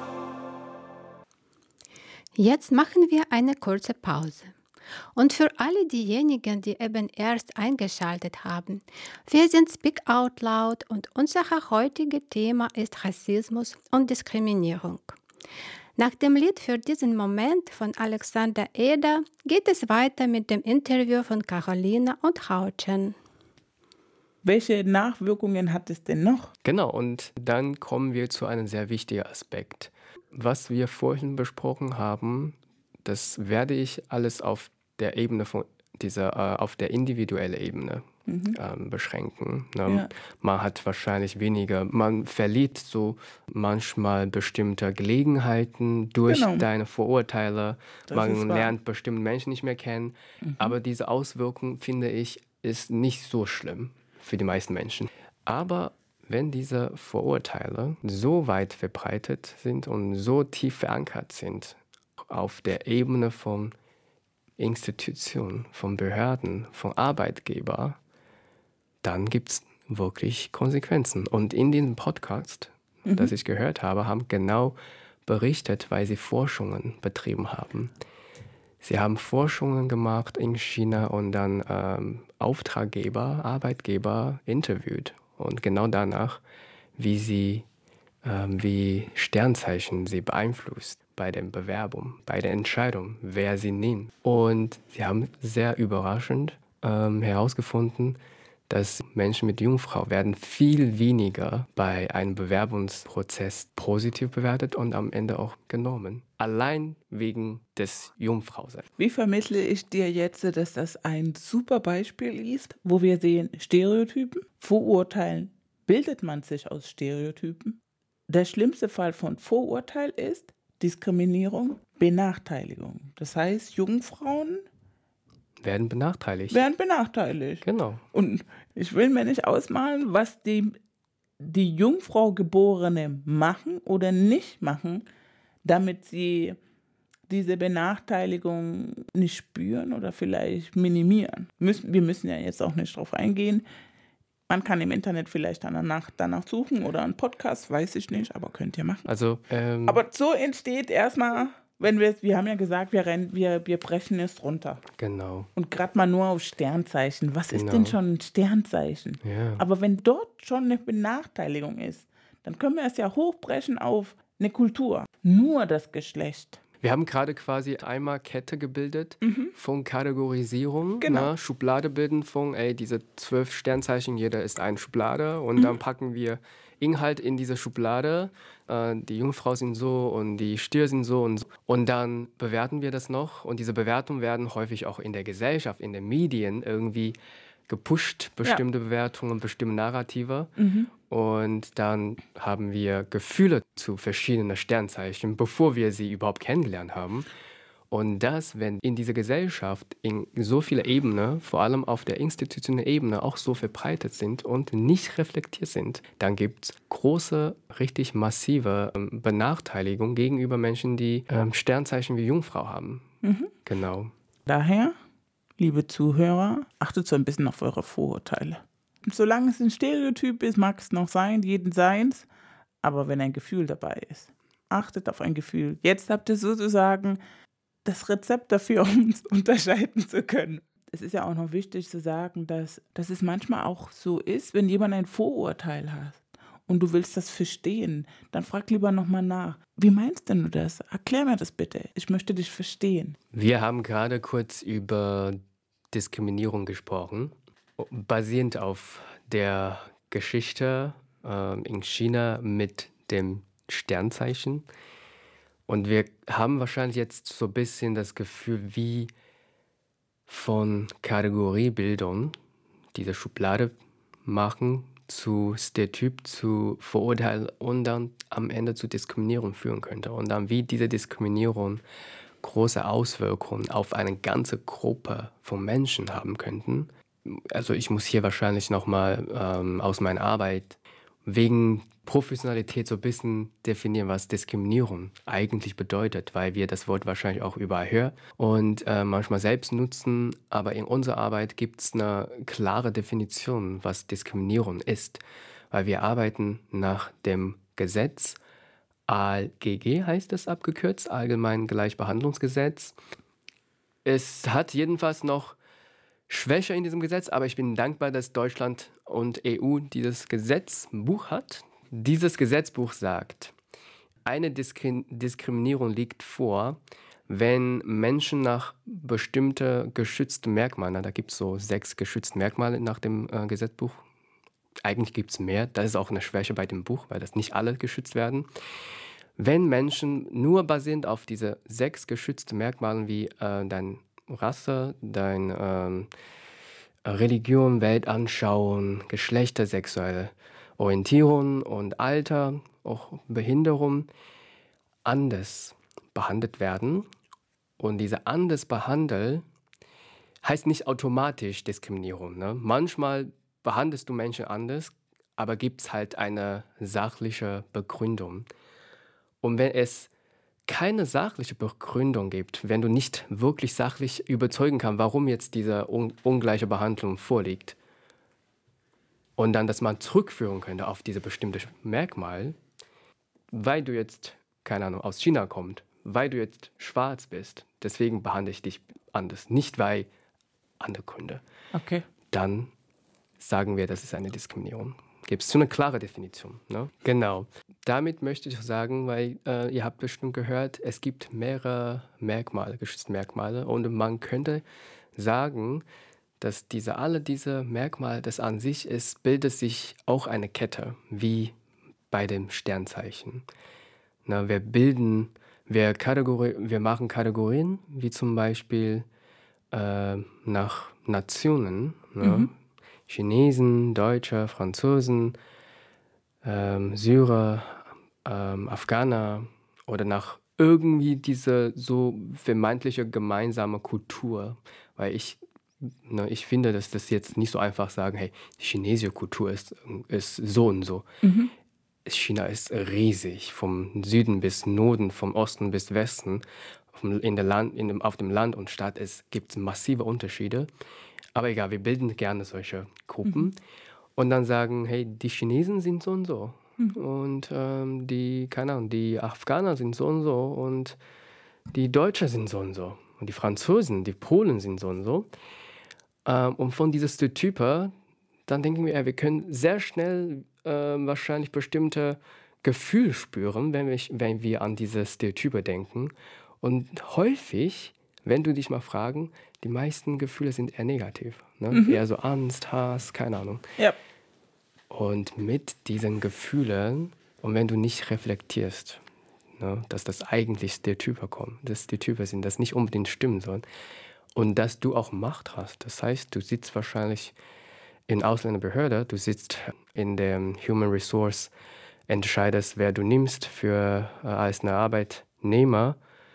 Jetzt machen wir eine kurze Pause. Und für alle diejenigen, die eben erst eingeschaltet haben, wir sind Speak Out Loud und unser heutiges Thema ist Rassismus und Diskriminierung. Nach dem Lied für diesen Moment von Alexander Eder geht es weiter mit dem Interview von Carolina und Hao-Chen. Welche Nachwirkungen hat es denn noch? Genau, und dann kommen wir zu einem sehr wichtigen Aspekt. Was wir vorhin besprochen haben, das werde ich alles auf der Ebene von auf der individuellen Ebene beschränken. Ne? Ja. Man hat wahrscheinlich weniger, man verliert so manchmal bestimmte Gelegenheiten durch Genau. deine Vorurteile. Das ist Man wahr. lernt bestimmte Menschen nicht mehr kennen. Aber diese Auswirkung, finde ich, ist nicht so schlimm für die meisten Menschen. Aber wenn diese Vorurteile so weit verbreitet sind und so tief verankert sind auf der Ebene von Institutionen, von Behörden, von Arbeitgebern, dann gibt es wirklich Konsequenzen. Und in diesem Podcast, das ich gehört habe, haben genau berichtet, weil sie Forschungen betrieben haben. Sie haben Forschungen gemacht in China und dann Auftraggeber, Arbeitgeber interviewt. Und genau danach, wie Sternzeichen sie beeinflusst. bei der Bewerbung, bei der Entscheidung, wer sie nimmt. Und sie haben sehr überraschend herausgefunden, dass Menschen mit Jungfrau werden viel weniger bei einem Bewerbungsprozess positiv bewertet und am Ende auch genommen. Allein wegen des Jungfrauseins. Wie vermittle ich dir jetzt, dass das ein super Beispiel ist, wo wir sehen Stereotypen, Vorurteilen, bildet man sich aus Stereotypen? Der schlimmste Fall von Vorurteil ist Diskriminierung, Benachteiligung. Das heißt, Jungfrauen Werden benachteiligt. werden benachteiligt. Genau. Und ich will mir nicht ausmalen, was die Jungfrau Geborene machen oder nicht machen, damit sie diese Benachteiligung nicht spüren oder vielleicht minimieren. Wir müssen ja jetzt auch nicht drauf eingehen. Man kann im Internet vielleicht danach suchen oder einen Podcast, weiß ich nicht, aber könnt ihr machen. Also, Aber so entsteht erstmal, wenn wir haben ja gesagt, wir brechen es runter. genau. Und gerade mal nur auf Sternzeichen. Was ist Genau. denn schon ein Sternzeichen? Ja. Aber wenn dort schon eine Benachteiligung ist, dann können wir es ja hochbrechen auf eine Kultur. Nur das Geschlecht. Wir haben gerade quasi einmal Kette gebildet von Kategorisierung, Genau. ne? Schublade bilden von, diese 12 Sternzeichen, jeder ist eine Schublade und dann packen wir Inhalt in diese Schublade. Die Jungfrau sind so und die Stier sind so und so. Und dann bewerten wir das noch und diese Bewertungen werden häufig auch in der Gesellschaft, in den Medien irgendwie gepusht, bestimmte Bewertungen, bestimmte Narrative. Und dann haben wir Gefühle zu verschiedenen Sternzeichen, bevor wir sie überhaupt kennengelernt haben. Und das, wenn in dieser Gesellschaft in so viele Ebenen, vor allem auf der institutionellen Ebene, auch so verbreitet sind und nicht reflektiert sind, dann gibt es große, richtig massive Benachteiligung gegenüber Menschen, die Sternzeichen wie Jungfrau haben. Genau. Daher, liebe Zuhörer, achtet so ein bisschen auf eure Vorurteile. Solange es ein Stereotyp ist, mag es noch sein, jeden seins, aber wenn ein Gefühl dabei ist, achtet auf ein Gefühl. Jetzt habt ihr sozusagen das Rezept dafür, um es unterscheiden zu können. Es ist ja auch noch wichtig zu sagen, dass es manchmal auch so ist, wenn jemand ein Vorurteil hat und du willst das verstehen, dann frag lieber nochmal nach. Wie meinst denn du das? Erklär mir das bitte. Ich möchte dich verstehen. Wir haben gerade kurz über Diskriminierung gesprochen, basierend auf der Geschichte in China mit dem Sternzeichen. Und wir haben wahrscheinlich jetzt so ein bisschen das Gefühl, wie von Kategoriebildung, diese Schublade machen, zu Stereotyp, zu Vorurteil und dann am Ende zu Diskriminierung führen könnte. Und dann wie diese Diskriminierung große Auswirkungen auf eine ganze Gruppe von Menschen haben könnten. Also ich muss hier wahrscheinlich nochmal aus meiner Arbeit wegen Professionalität so ein bisschen definieren, was Diskriminierung eigentlich bedeutet, weil wir das Wort wahrscheinlich auch überall hören und manchmal selbst nutzen, aber in unserer Arbeit gibt es eine klare Definition, was Diskriminierung ist, weil wir arbeiten nach dem Gesetz, AGG heißt es abgekürzt, Allgemein Gleichbehandlungsgesetz. Es hat jedenfalls noch Schwäche in diesem Gesetz, aber ich bin dankbar, dass Deutschland und EU dieses Gesetzbuch hat. Dieses Gesetzbuch sagt, eine Diskriminierung liegt vor, wenn Menschen nach bestimmten geschützten Merkmalen, da gibt es so 6 geschützte Merkmale nach dem Gesetzbuch, eigentlich gibt es mehr, das ist auch eine Schwäche bei dem Buch, weil das nicht alle geschützt werden. Wenn Menschen nur basierend auf diese 6 geschützten Merkmalen wie dein Rasse, deine Religion, Weltanschauung, Geschlechter, sexuelle Orientierung und Alter, auch Behinderung, anders behandelt werden. Und diese anders behandeln heißt nicht automatisch Diskriminierung. Ne? Manchmal behandelst du Menschen anders, aber gibt es halt eine sachliche Begründung. Und wenn es keine sachliche Begründung gibt, wenn du nicht wirklich sachlich überzeugen kannst, warum jetzt diese ungleiche Behandlung vorliegt, und dann, dass man zurückführen könnte auf diese bestimmte Merkmal, weil du jetzt, keine Ahnung, aus China kommst, weil du jetzt schwarz bist, deswegen behandle ich dich anders, nicht weil andere Gründe. Okay. Dann sagen wir, das ist eine Diskriminierung. Gibt es so eine klare Definition. Ne? Genau. Damit möchte ich sagen, weil ihr habt bestimmt gehört, es gibt mehrere Merkmale, Geschlechtsmerkmale. Und man könnte sagen, dass alle diese Merkmale, das an sich ist, bildet sich auch eine Kette, wie bei dem Sternzeichen. Na, wir machen Kategorien, wie zum Beispiel nach Nationen, ne? Chinesen, Deutsche, Franzosen, Syrer, Afghaner oder nach irgendwie diese so vermeintliche gemeinsame Kultur. Weil ich finde, dass das jetzt nicht so einfach sagen, hey, die chinesische Kultur ist so und so. China ist riesig, vom Süden bis Norden, vom Osten bis Westen. Auf dem Land und Stadt gibt es massive Unterschiede. Aber egal, wir bilden gerne solche Gruppen und dann sagen, hey, die Chinesen sind so und so. Und die Afghaner sind so und so und die Deutschen sind so und so. Und die Franzosen, die Polen sind so und so. Und von diesen Stereotypen, dann denken wir können sehr schnell wahrscheinlich bestimmte Gefühle spüren, wenn wir an diese Stereotype denken. Und häufig, wenn du dich mal fragen, die meisten Gefühle sind eher negativ. Ne? Eher so Angst, Hass, keine Ahnung. Ja. Und mit diesen Gefühlen, und wenn du nicht reflektierst, ne, dass das eigentlich Stereotype sind, das nicht unbedingt stimmen sollen, und dass du auch Macht hast. Das heißt, du sitzt wahrscheinlich in Ausländerbehörde, du sitzt in der Human Resource, entscheidest, wer du nimmst als eine Arbeitnehmer,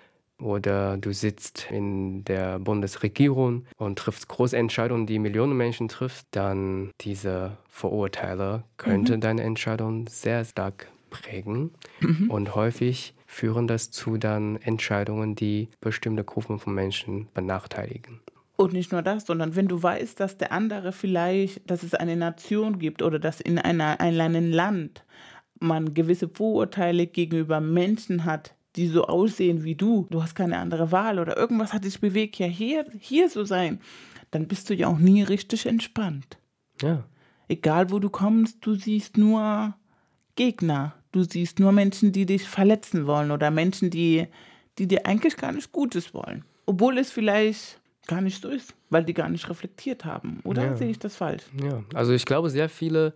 oder du sitzt in der Bundesregierung und triffst große Entscheidungen, die Millionen Menschen trifft, dann diese Verurteiler könnte deine Entscheidung sehr stark prägen. Und häufig führen das zu dann Entscheidungen, die bestimmte Gruppen von Menschen benachteiligen. Und nicht nur das, sondern wenn du weißt, dass der andere vielleicht, dass es eine Nation gibt oder dass in einem Land man gewisse Vorurteile gegenüber Menschen hat, die so aussehen wie du hast keine andere Wahl oder irgendwas hat dich bewegt, ja hier so sein, dann bist du ja auch nie richtig entspannt. Ja. Egal wo du kommst, du siehst nur Gegner, du siehst nur Menschen, die dich verletzen wollen oder Menschen, die dir eigentlich gar nicht Gutes wollen. Obwohl es vielleicht gar nicht so ist, weil die gar nicht reflektiert haben. Oder sehe ich das falsch? Ja, also ich glaube, sehr viele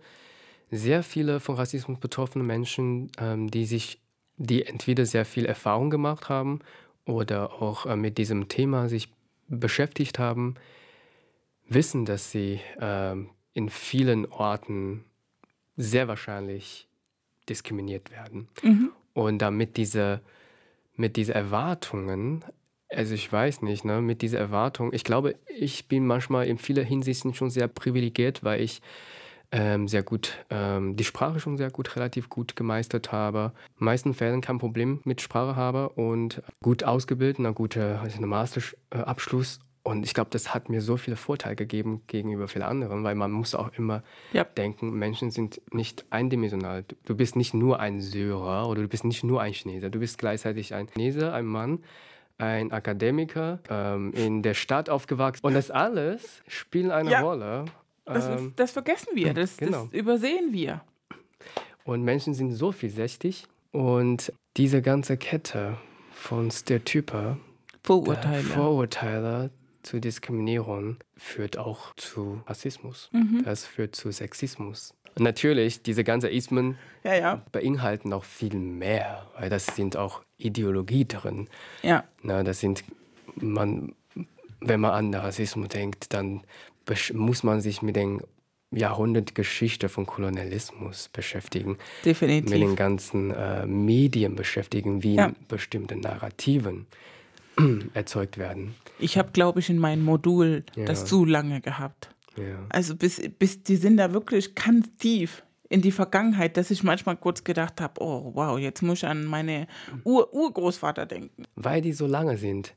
von Rassismus betroffene Menschen, die entweder sehr viel Erfahrung gemacht haben oder auch mit diesem Thema sich beschäftigt haben, wissen, dass sie in vielen Orten sehr wahrscheinlich diskriminiert werden. Und damit diese Erwartungen, also ich weiß nicht, ne, mit dieser Erwartung, ich glaube, ich bin manchmal in vieler Hinsicht schon sehr privilegiert, weil ich sehr gut die Sprache schon relativ gut gemeistert habe. In den meisten Fällen kein Problem mit Sprache habe und gut ausgebildet, einen Masterabschluss. Und ich glaube, das hat mir so viele Vorteile gegeben gegenüber vielen anderen, weil man muss auch immer denken, Menschen sind nicht eindimensional. Du bist nicht nur ein Syrer oder du bist nicht nur ein Chineser. Du bist gleichzeitig ein Chinese, ein Mann, ein Akademiker, in der Stadt aufgewachsen. Und das alles spielt eine Rolle. Das vergessen wir, das übersehen wir. Und Menschen sind so vielseitig. Und diese ganze Kette von Stereotypen, Vorurteile zu Diskriminierung führt auch zu Rassismus. Das führt zu Sexismus. Und natürlich, diese ganzen Ismen beinhalten auch viel mehr, weil das sind auch Ideologie drin. Ja. Na, wenn man an Rassismus denkt, dann muss man sich mit der Jahrhundertgeschichte von Kolonialismus beschäftigen. Definitiv. Mit den ganzen Medien beschäftigen, wie bestimmte Narrativen erzeugt werden. Ich habe, glaube ich, in meinem Modul das zu lange gehabt. Ja. Also bis die sind da wirklich ganz tief in die Vergangenheit, dass ich manchmal kurz gedacht habe, oh wow, jetzt muss ich an meine Urgroßvater denken. Weil die so lange sind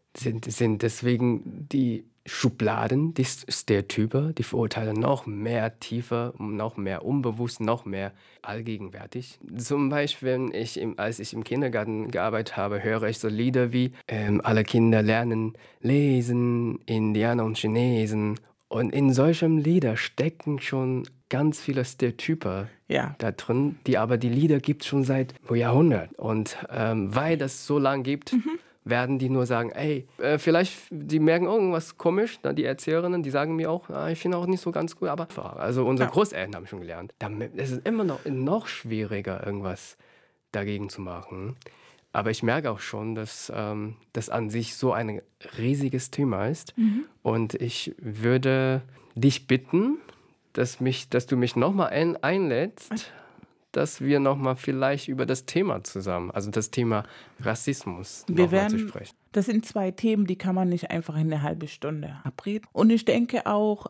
deswegen die Schubladen, die Stereotype, die Verurteile noch mehr tiefer, noch mehr unbewusst, noch mehr allgegenwärtig. Zum Beispiel, als ich im Kindergarten gearbeitet habe, höre ich so Lieder wie alle Kinder lernen lesen, Indianer und Chinesen. Und in solchen Liedern stecken schon ganz viele Stereotype da drin, die Lieder gibt es schon seit Jahrhunderten. Und weil das so lange gibt, werden die nur sagen, vielleicht, die merken irgendwas komisch, die Erzählerinnen, die sagen mir auch, ich finde auch nicht so ganz gut, aber also unsere Großeltern haben schon gelernt. Es ist immer noch schwieriger, irgendwas dagegen zu machen. Aber ich merke auch schon, dass das an sich so ein riesiges Thema ist. Und ich würde dich bitten, dass du mich nochmal einlädst, dass wir nochmal vielleicht über das Thema zusammen, also das Thema Rassismus, nochmal zu sprechen. Das sind 2 Themen, die kann man nicht einfach in eine halbe Stunde abreden. Und ich denke auch,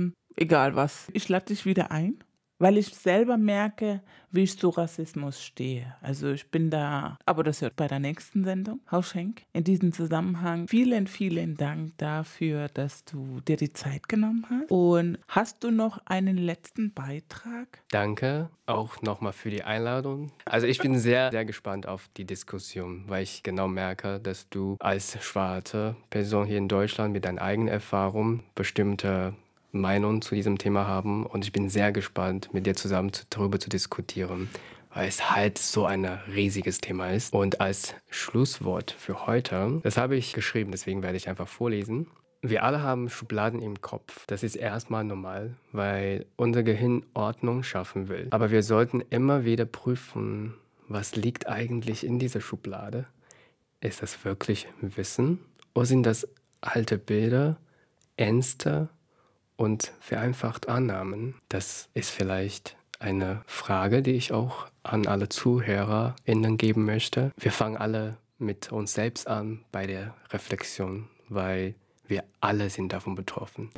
egal was, ich lade dich wieder ein, weil ich selber merke, wie ich zu Rassismus stehe. Also ich bin da, aber das hört bei der nächsten Sendung, Frau Schenk. In diesem Zusammenhang vielen, vielen Dank dafür, dass du dir die Zeit genommen hast. Und hast du noch einen letzten Beitrag? Danke auch nochmal für die Einladung. Also ich bin sehr, sehr gespannt auf die Diskussion, weil ich genau merke, dass du als schwarze Person hier in Deutschland mit deinen eigenen Erfahrungen bestimmte Meinung zu diesem Thema haben und ich bin sehr gespannt, mit dir zusammen darüber zu diskutieren, weil es halt so ein riesiges Thema ist. Und als Schlusswort für heute, das habe ich geschrieben, deswegen werde ich einfach vorlesen. Wir alle haben Schubladen im Kopf. Das ist erstmal normal, weil unser Gehirn Ordnung schaffen will. Aber wir sollten immer wieder prüfen, was liegt eigentlich in dieser Schublade? Ist das wirklich Wissen oder sind das alte Bilder, Ängste und vereinfacht Annahmen? Das ist vielleicht eine Frage, die ich auch an alle ZuhörerInnen geben möchte. Wir fangen alle mit uns selbst an bei der Reflexion, weil wir alle sind davon betroffen.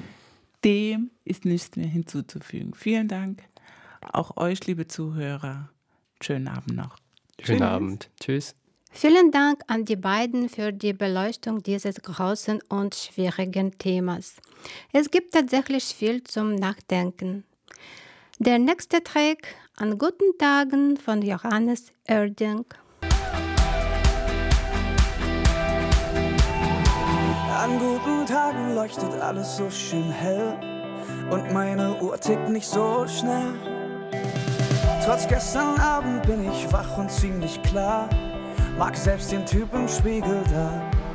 Dem ist nichts mehr hinzuzufügen. Vielen Dank. Auch euch, liebe Zuhörer. Schönen Abend noch. Schönen Abend. Tschüss. Vielen Dank an die beiden für die Beleuchtung dieses großen und schwierigen Themas. Es gibt tatsächlich viel zum Nachdenken. Der nächste Track An guten Tagen von Johannes Oerding. An guten Tagen leuchtet alles so schön hell und meine Uhr tickt nicht so schnell. Trotz gestern Abend bin ich wach und ziemlich klar. Mag selbst den Typ im Spiegel da.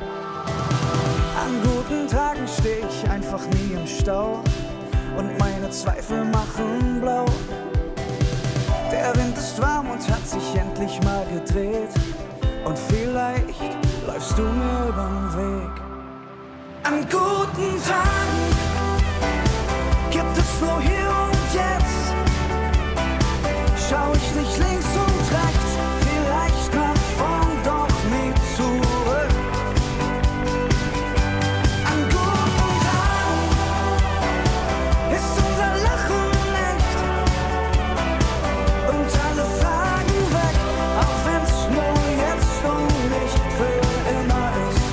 An guten Tagen steh ich einfach nie im Stau und meine Zweifel machen blau. Der Wind ist warm und hat sich endlich mal gedreht und vielleicht läufst du mir übern Weg. An guten Tagen gibt es nur hier und jetzt. Schau ich nicht links und rechts, vielleicht nach vorn, doch nie zurück. An guten Tagen ist unser Lachen echt und alle Fragen weg, auch wenn's nur jetzt und nicht für immer ist.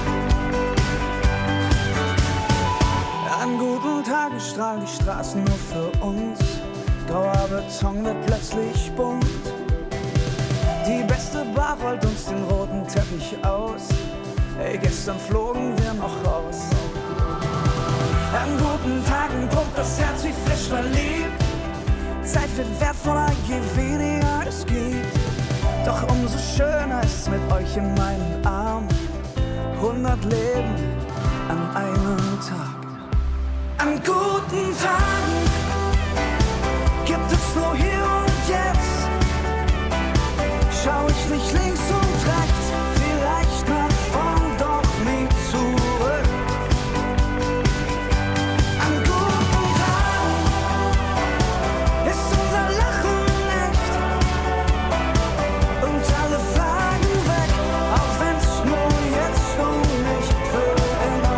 An guten Tagen strahlen die Straßen nur für uns. Grauer Beton wird plötzlich bunt. Die beste Bar rollt uns den roten Teppich aus. Ey, gestern flogen wir noch raus. An guten Tagen pumpt das Herz wie frisch verliebt. Zeit wird wertvoller, je weniger es gibt. Doch umso schöner ist's mit euch in meinen Armen. 100 Leben an einem Tag. An guten Tagen gibt es nur hier und jetzt. Schau ich nicht links und rechts, vielleicht nach vorn, doch nie zurück. An guten Tagen ist unser Lachen echt und alle Fragen weg, auch wenn's nur jetzt und nicht für immer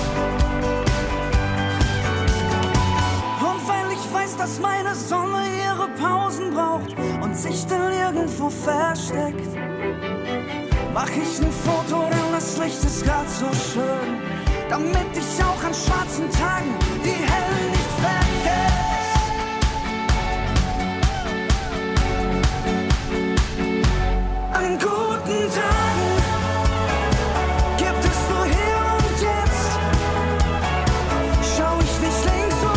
ist. Und weil ich weiß, dass meine Sonne ihre Pausen braucht und sich dann irgendwo versteckt, mach ich ein Foto, denn das Licht ist grad so schön, damit ich auch an schwarzen Tagen die Hellen nicht vergesse. An guten Tagen gibt es nur hier und jetzt. Schau ich nicht links und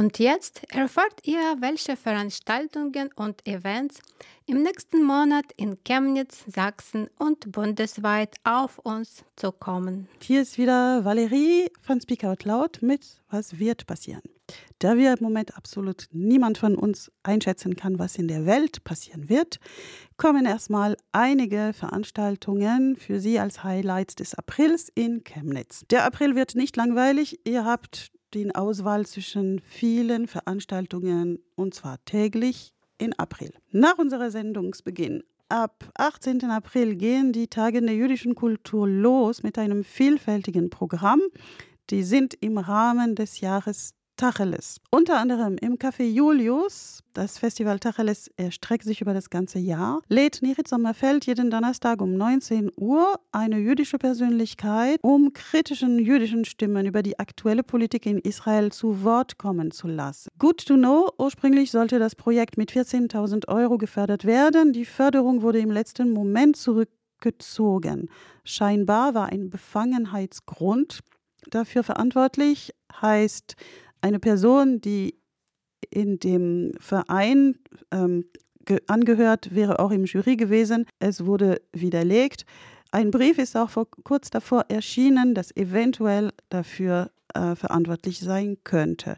Und jetzt erfahrt ihr, welche Veranstaltungen und Events im nächsten Monat in Chemnitz, Sachsen und bundesweit auf uns zukommen. Hier ist wieder Valerie von Speak Out Loud mit Was wird passieren? Da wir im Moment absolut niemand von uns einschätzen kann, was in der Welt passieren wird, kommen erstmal einige Veranstaltungen für Sie als Highlights des Aprils in Chemnitz. Der April wird nicht langweilig. Ihr habt die Auswahl zwischen vielen Veranstaltungen und zwar täglich in April. Nach unserer Sendungsbeginn ab 18. April gehen die Tage der jüdischen Kultur los mit einem vielfältigen Programm. Die sind im Rahmen des Jahres Tacheles. Unter anderem im Café Julius, das Festival Tacheles erstreckt sich über das ganze Jahr, lädt Nirit Sommerfeld jeden Donnerstag um 19 Uhr eine jüdische Persönlichkeit, um kritischen jüdischen Stimmen über die aktuelle Politik in Israel zu Wort kommen zu lassen. Good to know, ursprünglich sollte das Projekt mit 14.000 € gefördert werden. Die Förderung wurde im letzten Moment zurückgezogen. Scheinbar war ein Befangenheitsgrund dafür verantwortlich, heißt eine Person, die in dem Verein angehört, wäre auch im Jury gewesen. Es wurde widerlegt. Ein Brief ist auch kurz davor erschienen, das eventuell dafür verantwortlich sein könnte.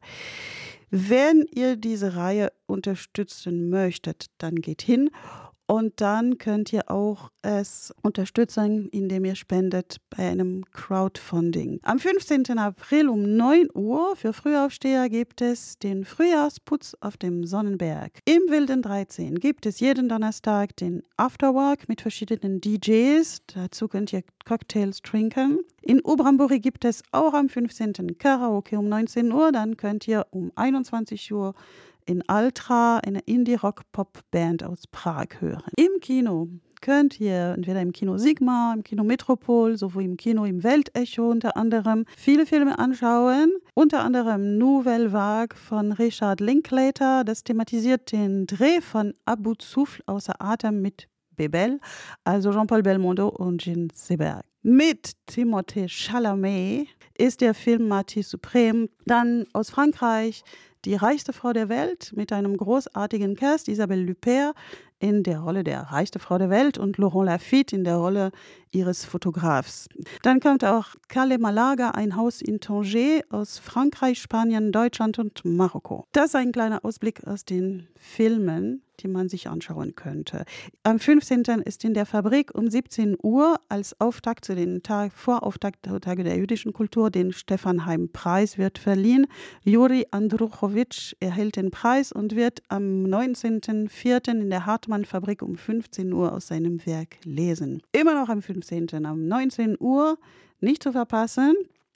Wenn ihr diese Reihe unterstützen möchtet, dann geht hin. Und dann könnt ihr auch es unterstützen, indem ihr spendet bei einem Crowdfunding. Am 15. April um 9 Uhr für Frühaufsteher gibt es den Frühjahrsputz auf dem Sonnenberg. Im Wilden 13 gibt es jeden Donnerstag den Afterwork mit verschiedenen DJs. Dazu könnt ihr Cocktails trinken. In Ubranburi gibt es auch am 15. Karaoke um 19 Uhr. Dann könnt ihr um 21 Uhr in Altra eine Indie-Rock-Pop-Band aus Prag hören. Im Kino könnt ihr entweder im Kino Sigma, im Kino Metropol, sowie im Kino im Weltecho unter anderem viele Filme anschauen. Unter anderem Nouvelle Vague von Richard Linklater. Das thematisiert den Dreh von Abu Souffle außer Atem mit Bebel, also Jean-Paul Belmondo und Jean Seberg. Mit Timothée Chalamet ist der Film Marty Suprême. Dann aus Frankreich Die reichste Frau der Welt mit einem großartigen Cast, Isabelle Huppert in der Rolle der reichste Frau der Welt und Laurent Lafitte in der Rolle ihres Fotografs. Dann kommt auch Kalle Malaga, ein Haus in Tanger aus Frankreich, Spanien, Deutschland und Marokko. Das ist ein kleiner Ausblick aus den Filmen, die man sich anschauen könnte. Am 15. ist in der Fabrik um 17 Uhr als Auftakt zu den Vorauftakt der Tage der jüdischen Kultur den Stefan-Heim-Preis wird verliehen. Juri Andruchowitsch erhält den Preis und wird am 19.04. in der Hartmann-Fabrik um 15 Uhr aus seinem Werk lesen. Immer noch am 15. um 19 Uhr, nicht zu verpassen.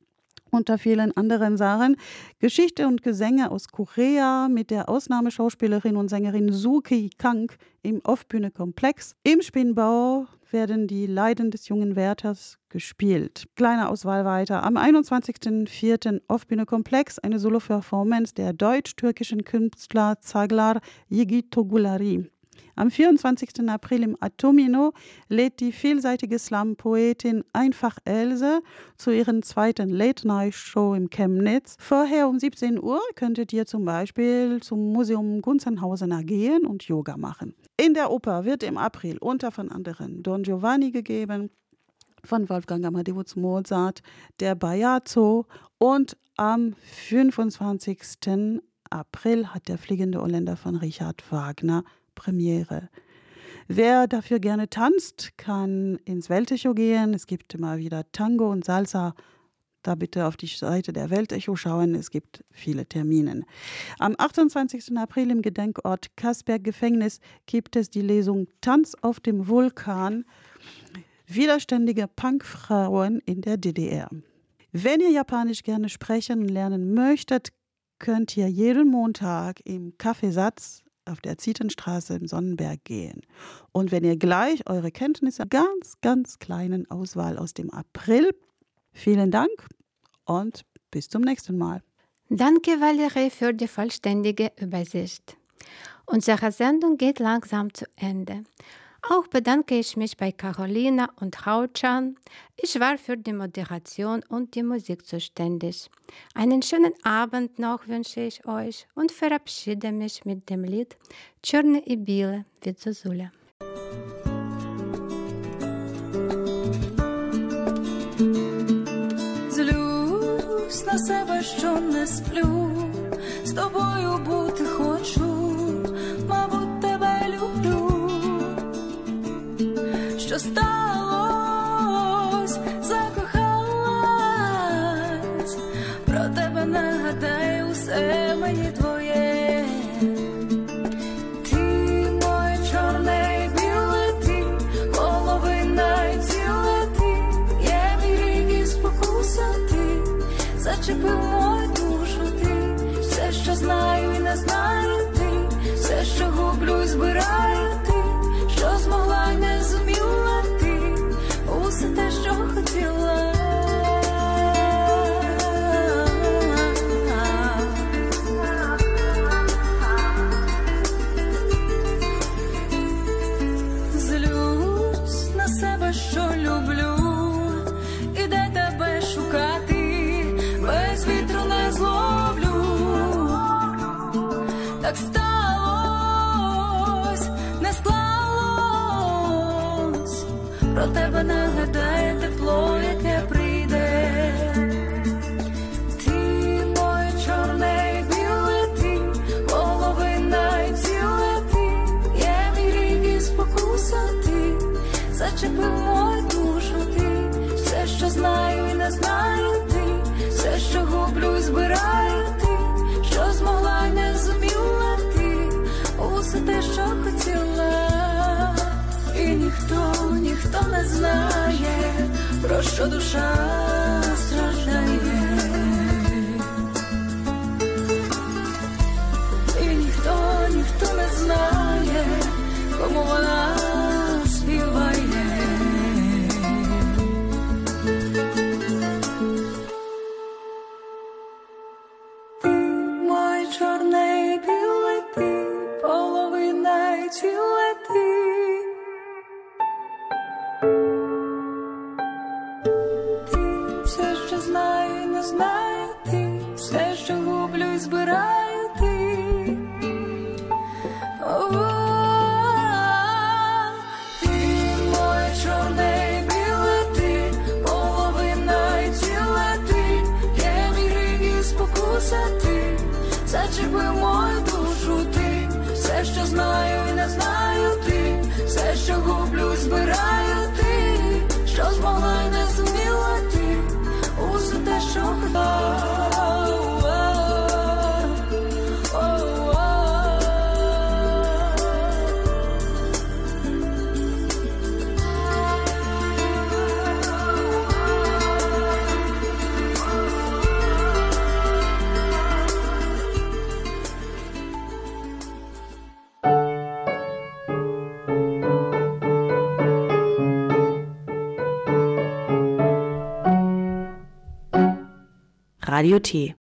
Unter vielen anderen Sachen Geschichte und Gesänge aus Korea mit der Ausnahmeschauspielerin und Sängerin Soo Ki-kang im Off-Bühne-Komplex. Im Spinnbau werden die Leiden des jungen Wärters gespielt. Kleine Auswahl weiter. Am 21.04. Off-Bühne-Komplex eine Solo-Performance der deutsch-türkischen Künstler Zaglar Yigitogulari. Am 24. April im Atomino lädt die vielseitige Slam-Poetin Einfach Else zu ihren zweiten Late-Night-Show im Chemnitz. Vorher um 17 Uhr könntet ihr zum Beispiel zum Museum Gunzenhausener gehen und Yoga machen. In der Oper wird im April unter von anderen Don Giovanni gegeben, von Wolfgang Amadeus Mozart, der Bajazzo und am 25. April hat der Fliegende Holländer von Richard Wagner Premiere. Wer dafür gerne tanzt, kann ins Weltecho gehen. Es gibt immer wieder Tango und Salsa. Da bitte auf die Seite der Weltecho schauen. Es gibt viele Termine. Am 28. April im Gedenkort Kasberg Gefängnis gibt es die Lesung Tanz auf dem Vulkan. Widerständige Punkfrauen in der DDR. Wenn ihr Japanisch gerne sprechen und lernen möchtet, könnt ihr jeden Montag im Kaffeesatz auf der Zietenstraße im Sonnenberg gehen. Und wenn ihr gleich eure Kenntnisse, ganz kleinen Auswahl aus dem April. Vielen Dank und bis zum nächsten Mal. Danke, Valerie, für die vollständige Übersicht. Unsere Sendung geht langsam zu Ende. Auch bedanke ich mich bei Carolina und Hao-chan. Ich war für die Moderation und die Musik zuständig. Einen schönen Abend noch wünsche ich euch und verabschiede mich mit dem Lied «Чорне і біле» від Зозуля. Злюсь на себе, що не сплю, з тобою бути хочу, мабуть, тебе люблю. Що сталось, закохалась, про тебе нагадаю, все мені твоє. Ти моє чорне і біле, ти половина й ціле, ти є мій рік і спокуса, ти зачепив мою душу, ти все, що знаю і не знаю, ти все, що гублю і збираю, ти що змогла й не зуміла, ти усе те, що хотіла. Злюсь на себе, що люблю, і де тебе шукати, без вітру не зловлю. Так сталось, не склалось, про тебе нагадає тепло, яке прийде. Ти моє чорне і біле, ти половина й ціле, ти є мій рік і спокуса, ти зачепив мою душу, ти все, що знаю і не знаю, ти все, що гублю і збираю, ти що змогла й не зуміла, ти усе те, що хотіла. І ніхто не знає, про що душа страждає. І ніхто не знає, кому вона співає. Ти моє чорне і біле, ти половина й ціле, ти все, що знаю і не знаю, ти все, що гублю і збираю, ти. Ти моє чорне і біле, ти половина й ціле, ти є мій рік і спокуса, ти зачепив мою душу, ти все, що знаю і не знаю, ти все, що гублю і збираю, ти що змогла й не зуміла, ти усе те, що хотіла. Radio T.